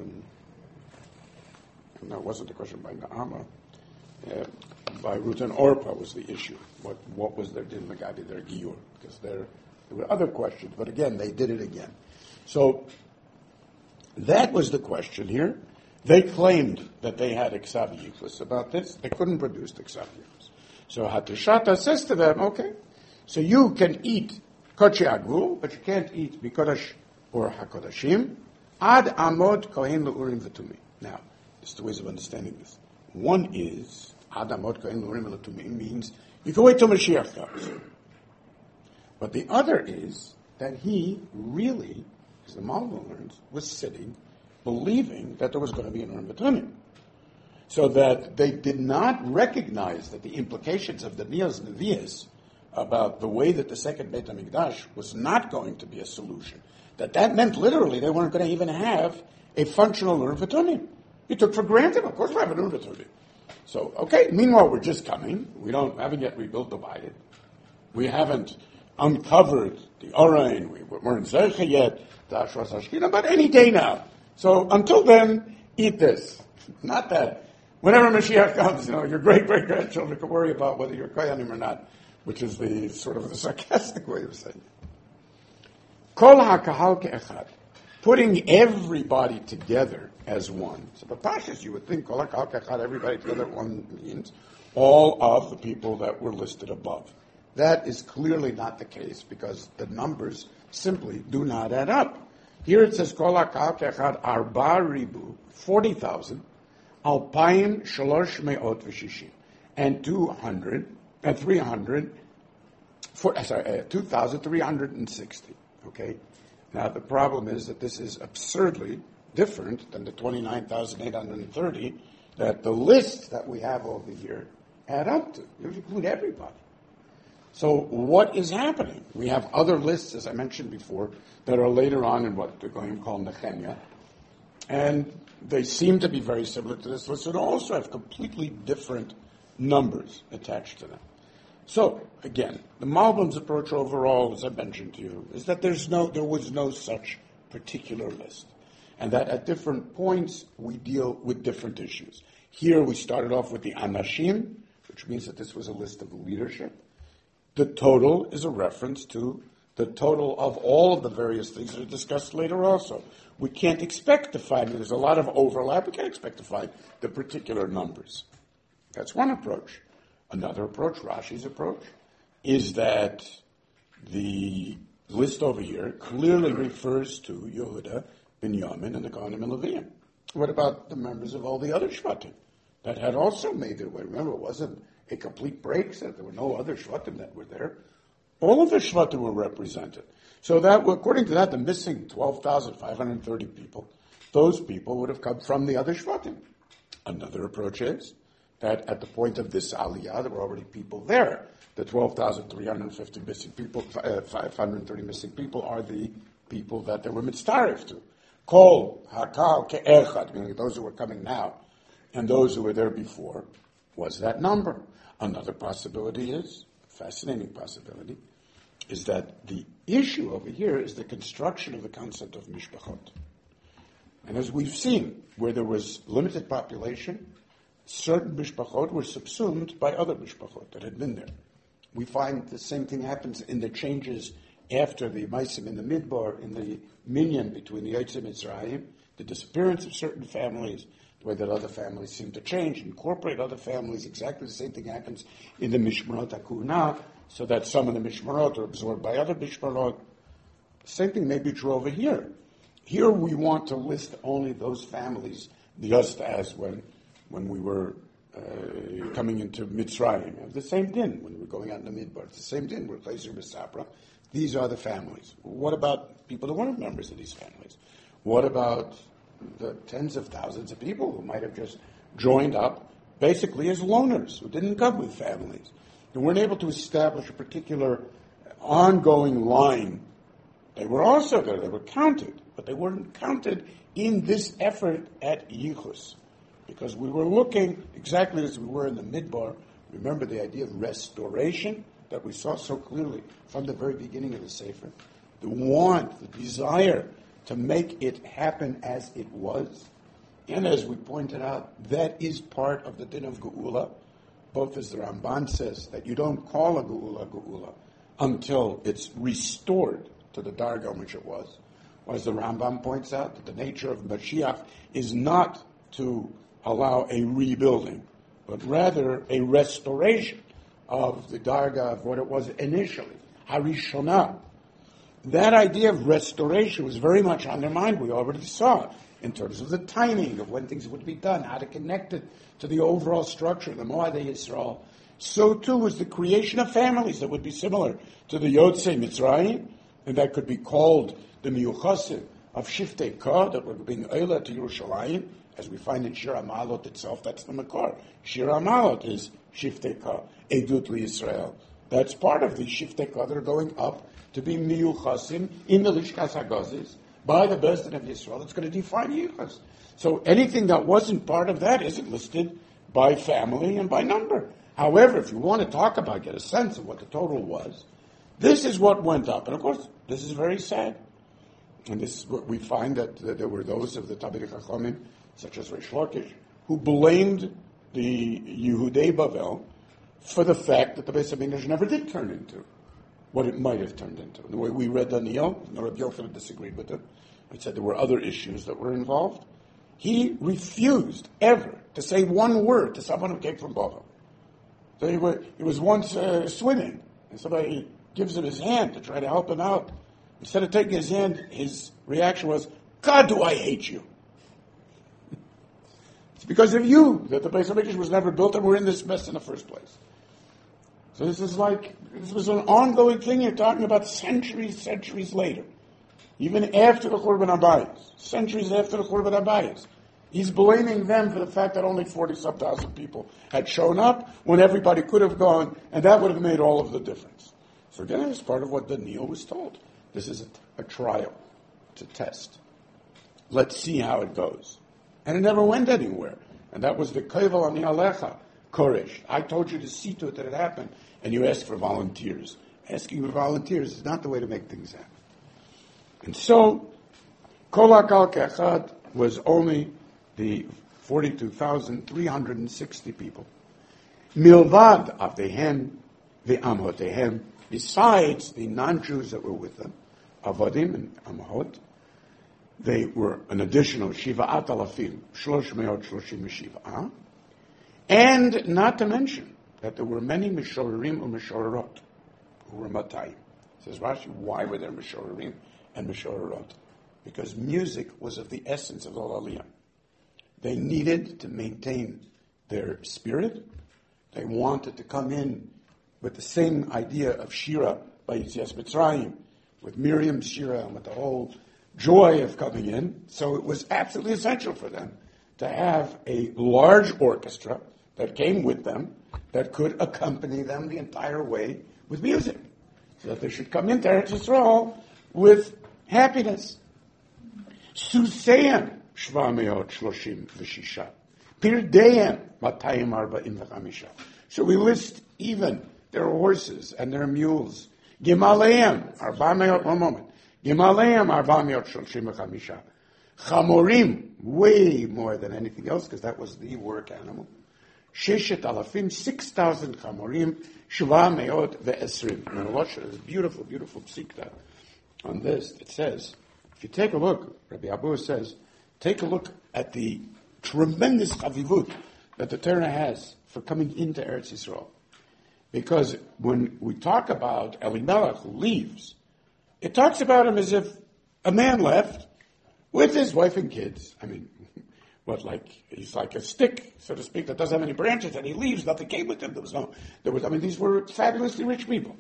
no, it wasn't a question by Naama. By Ruth and Orpah was the issue. What was their din Magabi, their Giyur? Because there were other questions, but again, they did it again. So that was the question here. They claimed that they had Iksav Yichus about this. They couldn't produce the Iksav Yichus. So Hatishata says to them, okay, so you can eat Kodesh Agul, but you can't eat Mikodesh or HaKodashim, Ad Amod Kohen L'Urim V'Tumim. Now, there's two ways of understanding this. One is, Ad Amod Kohen L'Urim V'Tumim means you can wait till Mashiach comes. But the other is that he really, as the Malbim learns, was sitting, believing that there was going to be an Urim V'Tumim. So that they did not recognize that the implications of the Nias Nevi'as about the way that the second Beit HaMikdash was not going to be a solution, that meant literally they weren't going to even have a functional Urim V'Tumim. You took for granted, of course we have an Urim V'Tumim. So, okay, meanwhile we're just coming. We haven't yet rebuilt the Bayit. We haven't uncovered the Orain. We weren't Zercha yet, the Ashras Hashkina, but any day now. So until then, eat this. Not that. Whenever Mashiach comes, your great-great-grandchildren can worry about whether you're Koyanim or not, which is the sort of the sarcastic way of saying it. Kol ha'kahal ke'echad. Putting everybody together as one. So the Pashas, you would think, Kol ha'kahal ke'echad, everybody together one means all of the people that were listed above. That is clearly not the case because the numbers simply do not add up. Here it says, Kol ha'kahal ke'echad arba ribu, 40,000, Alpayim shalosh me'ot v'shishim, and 2,360. Okay? Now the problem is that this is absurdly different than the 29,830 that the lists that we have over here add up to. You include everybody. So what is happening? We have other lists, as I mentioned before, that are later on in what they're going to call Nehemiah, and they seem to be very similar to this list, and also have completely different numbers attached to them. So, again, the Malbim's approach overall, as I mentioned to you, is that there was no such particular list. And that at different points, we deal with different issues. Here, we started off with the Anashim, which means that this was a list of leadership. The total is a reference to the total of all of the various things that are discussed later also. We can't expect to find, there's a lot of overlap, we can't expect to find the particular numbers. That's one approach. Another approach, Rashi's approach, is that the list over here clearly refers to Yehuda, Binyamin, and the Kohanim and Leviim. What about the members of all the other Shvatim that had also made their way? Remember, it wasn't a complete break, so there were no other Shvatim that were there. All of the Shvatim were represented. So that, according to that, the missing 12,530 people, those people would have come from the other Shvatim. Another approach is that at the point of this Aliyah, there were already people there. The 12,350 missing people, 530 missing people are the people that they were mitzaref to. Kol hakal ke'echad, meaning those who were coming now, and those who were there before, was that number. Another possibility is, fascinating possibility, is that the issue over here is the construction of the concept of mishpachot. And as we've seen, where there was limited population, certain mishpachot were subsumed by other mishpachot that had been there. We find the same thing happens in the changes after the Maisim in the Midbar, in the minyan between the Yitzim and Mitzrayim, the disappearance of certain families, the way that other families seem to change, incorporate other families. Exactly the same thing happens in the Mishmarot HaKuhuna, so that some of the Mishmarot are absorbed by other Mishmarot. The same thing may be true over here. Here we want to list only those families, just as when we were coming into Mitzrayim. The same din when we were going out in the Midbar. It's the same din. We're placing Besapra. These are the families. What about people who weren't members of these families? What about the tens of thousands of people who might have just joined up basically as loners, who didn't come with families, who weren't able to establish a particular ongoing line? They were also there. They were counted, but they weren't counted in this effort at Yichus. Because we were looking exactly as we were in the Midbar. Remember the idea of restoration that we saw so clearly from the very beginning of the Sefer? The want, the desire to make it happen as it was. And as we pointed out, that is part of the din of Geula, both as the Ramban says, that you don't call a Geula until it's restored to the Darga which it was. Or as the Rambam points out, that the nature of Mashiach is not to allow a rebuilding, but rather a restoration of the Darga of what it was initially, Harishonah. That idea of restoration was very much on their mind. We already saw in terms of the timing of when things would be done, how to connect it to the overall structure of the Moadei Yisrael. So too was the creation of families that would be similar to the Yotzei Mitzrayim, and that could be called the Miyuchasim of Shiftei Ka, that would bring Eila to Yerushalayim, as we find in Shir HaMa'alot itself. That's the Makar. Shir HaMa'alot is Shiftei Ka, Edut LiYisrael. That's part of the Shiftei Ka that are going up to be Miyuchasim in the Lishkas HaGazis by the Beis Din of Yisrael. That's going to define Yichus. So anything that wasn't part of that isn't listed by family and by number. However, if you want to talk about, get a sense of what the total was, this is what went up. And of course, this is very sad. And this is what we find that there were those of the Talmidei Chachamim, such as Reish Lakish, who blamed the Yehudei Bavel for the fact that the Beis HaMikdash never did turn into what it might have turned into. The way we read Daniel, Rabbi Yochanan disagreed with him. He said there were other issues that were involved. He refused ever to say one word to someone who came from Bavel. So he was once swimming, and somebody gives him his hand to try to help him out. Instead of taking his hand, his reaction was, God, do I hate you. It's because of you that the Beis HaMikdash was never built and we're in this mess in the first place. So this was an ongoing thing. You're talking about centuries later. Even after the Churban Habayis. Centuries after the Churban Habayis. He's blaming them for the fact that only 40-some thousand people had shown up when everybody could have gone, and that would have made all of the difference. So again, it's part of what Daniel was told. This is a trial. It's a test. Let's see how it goes. And it never went anywhere. And that was the Kovel Ani Alecha, Koresh. I told you to see to it that it happened, and you asked for volunteers. Asking for volunteers is not the way to make things happen. And so, Kol HaKal Kechad was only the 42,360 people. Milvad Avdehem ve'amhotehem, besides the non-Jews that were with them, Avodim and Amhot, they were an additional Shiva'at Alafim, 337. And not to mention that there were many Mishorerim and Mishorerot who were Matayim. Says Rashi, why were there Mishorerim and Mishorerot? Because music was of the essence of the Aliyah. They needed to maintain their spirit. They wanted to come in with the same idea of Shira by Yitzias Mitzrayim, with Miriam's Shira and with the whole joy of coming in. So it was absolutely essential for them to have a large orchestra that came with them that could accompany them the entire way with music, so that they should come into Eretz Yisrael with happiness. Suseim 736. Pirdeim 245. So we list even their horses and their mules. Gimaleim 400. One moment. Gimaleim 435. Chamorim, way more than anything else, because that was the work animal. 6,000 chamorim, 720. And there's a beautiful, beautiful psikta on this. It says, if you take a look, Rabbi Abu says, take a look at the tremendous chavivut that the Torah has for coming into Eretz Yisrael. Because when we talk about Elimelech who leaves, it talks about him as if a man left with his wife and kids. I mean, he's like a stick, so to speak, that doesn't have any branches, and he leaves, nothing came with him. These were fabulously rich people.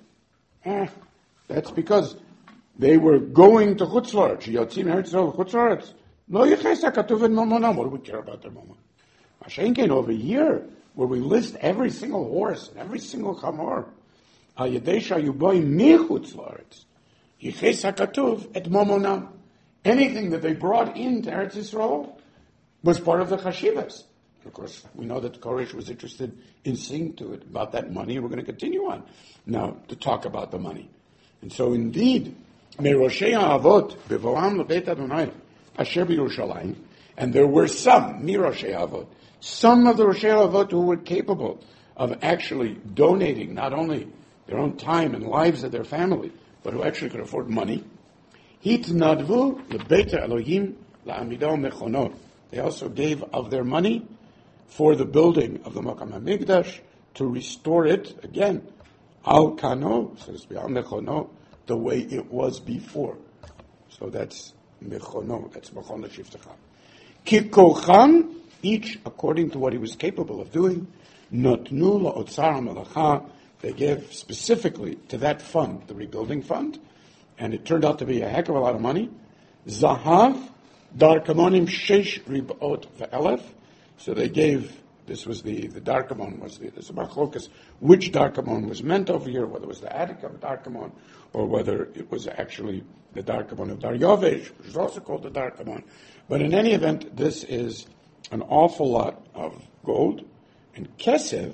That's because they were going to Chutz La'aretz. Yotzim Eretz Yisrael Chutz La'aretz. Lo yiches hakatuv in mamonam. What do we care about their mammon? Mashenkein over here, where we list every single horse and every single chamor. Al yedei shayuboy mi Chutz La'aretz. Yiches hakatuv et mamonam. Anything that they brought into Eretz Yisrael was part of the chashivas. Of course, we know that Koresh was interested in seeing to it about that money. We're going to continue on now to talk about the money. And so indeed, Meroshei Avot bevoam lebeit Adonai asher b'Yerushalayim, and there were some Meroshei Avot, some of the Roshei Avot who were capable of actually donating not only their own time and lives of their family, but who actually could afford money. Hitnadvu lebeit Elohim la'amido mechonot. They also gave of their money for the building of the Makam HaMikdash, to restore it again, al kano, says al mechono, the way it was before. So that's mechono, that's mechon l'shivtecha. Kikocham, each according to what he was capable of doing. Notnu la'otzar ha'melacha, they gave specifically to that fund, the rebuilding fund, and it turned out to be a heck of a lot of money. Zahav, darkamonim shesh ribot ve'elef. So they gave, this was the Darkamon, there's a machlokas, which Darkamon was meant over here, whether it was the attic of Darkamon, or whether it was actually the Darkamon of Daryovesh, which is also called the Darkamon. But in any event, this is an awful lot of gold, and Kesev,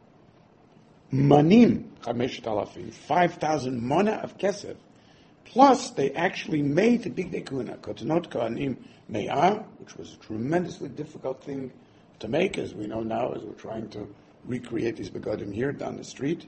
Manim, 5,000 mana of Kesev, plus they actually made the Bigdei Kuna, Kotanot Kohanim Me'ah, which was a tremendously difficult thing to make, as we know now, as we're trying to recreate these begadim here down the street.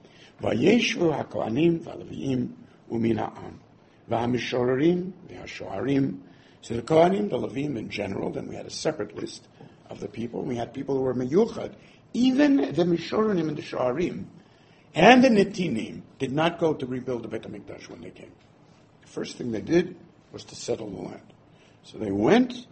Vayeshvu hakohanim v'aleviim umin ha'am v'hamishorerim v'hashoarim. So the kohanim, the levim in general. Then we had a separate list of the people. We had people who were meyuchad. Even the mishorerim and the shoarim and the netinim did not go to rebuild the Beit HaMikdash when they came. The first thing they did was to settle the land. So they went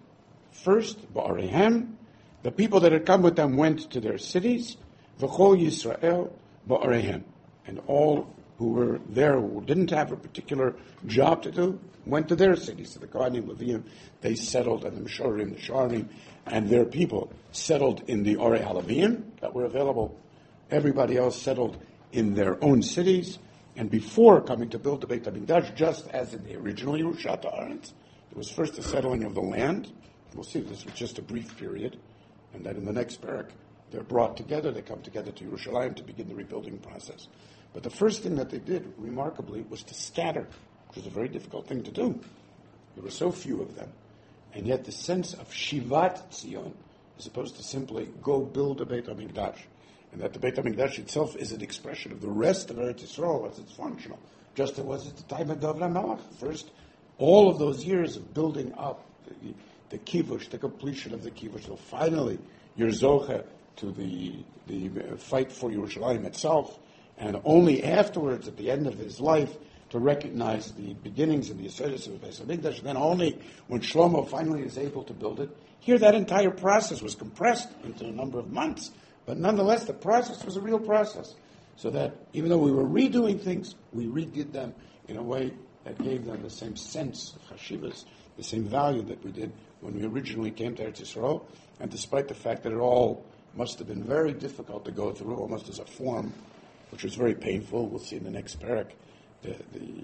first ba'arehem. The people that had come with them went to their cities, V'chol Yisrael ba'arehem, and all who were there who didn't have a particular job to do went to their cities. So the Kohanim, Leviim, they settled, and the Mishorim, the Shoarim, and their people settled in the Orei HaLeviim that were available. Everybody else settled in their own cities, and before coming to build the Beit HaMikdash, just as in the original Yerushat Haaretz, there was first the settling of the land. We'll see this was just a brief period. And then in the next parak, they're brought together, they come together to Yerushalayim to begin the rebuilding process. But the first thing that they did, remarkably, was to scatter, which was a very difficult thing to do. There were so few of them. And yet the sense of Shivat Tzion, as opposed to simply go build a Beit HaMikdash, and that the Beit HaMikdash itself is an expression of the rest of Eretz Yisrael as it's functional, just as it was at the time of David HaMelech. First, all of those years of building up the kivush, the completion of the kivush. So finally, you're zoche to the fight for Yerushalayim itself, and only afterwards, at the end of his life, to recognize the beginnings and the assertions of the Beis HaMikdash. And then only when Shlomo finally is able to build it. Here, that entire process was compressed into a number of months, but nonetheless, the process was a real process. So that even though we were redoing things, we redid them in a way that gave them the same sense of chashivas, the same value that we did when we originally came to Eretz Yisrael, and despite the fact that it all must have been very difficult to go through, almost as a form, which was very painful. We'll see in the next parak the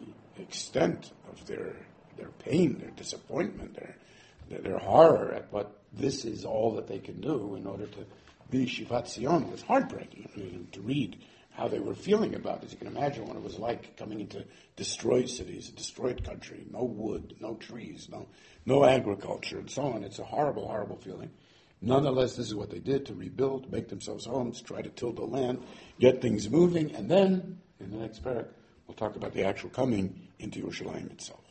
extent of their pain, their disappointment, their horror at what this is all that they can do in order to be Shivat Zion. It was heartbreaking to read how they were feeling about it. You can imagine what it was like coming into destroyed cities, a destroyed country, no wood, no trees, no agriculture, and so on. It's a horrible, horrible feeling. Nonetheless, this is what they did to rebuild, make themselves homes, try to till the land, get things moving, and then, in the next parak, we'll talk about the actual coming into Yerushalayim itself.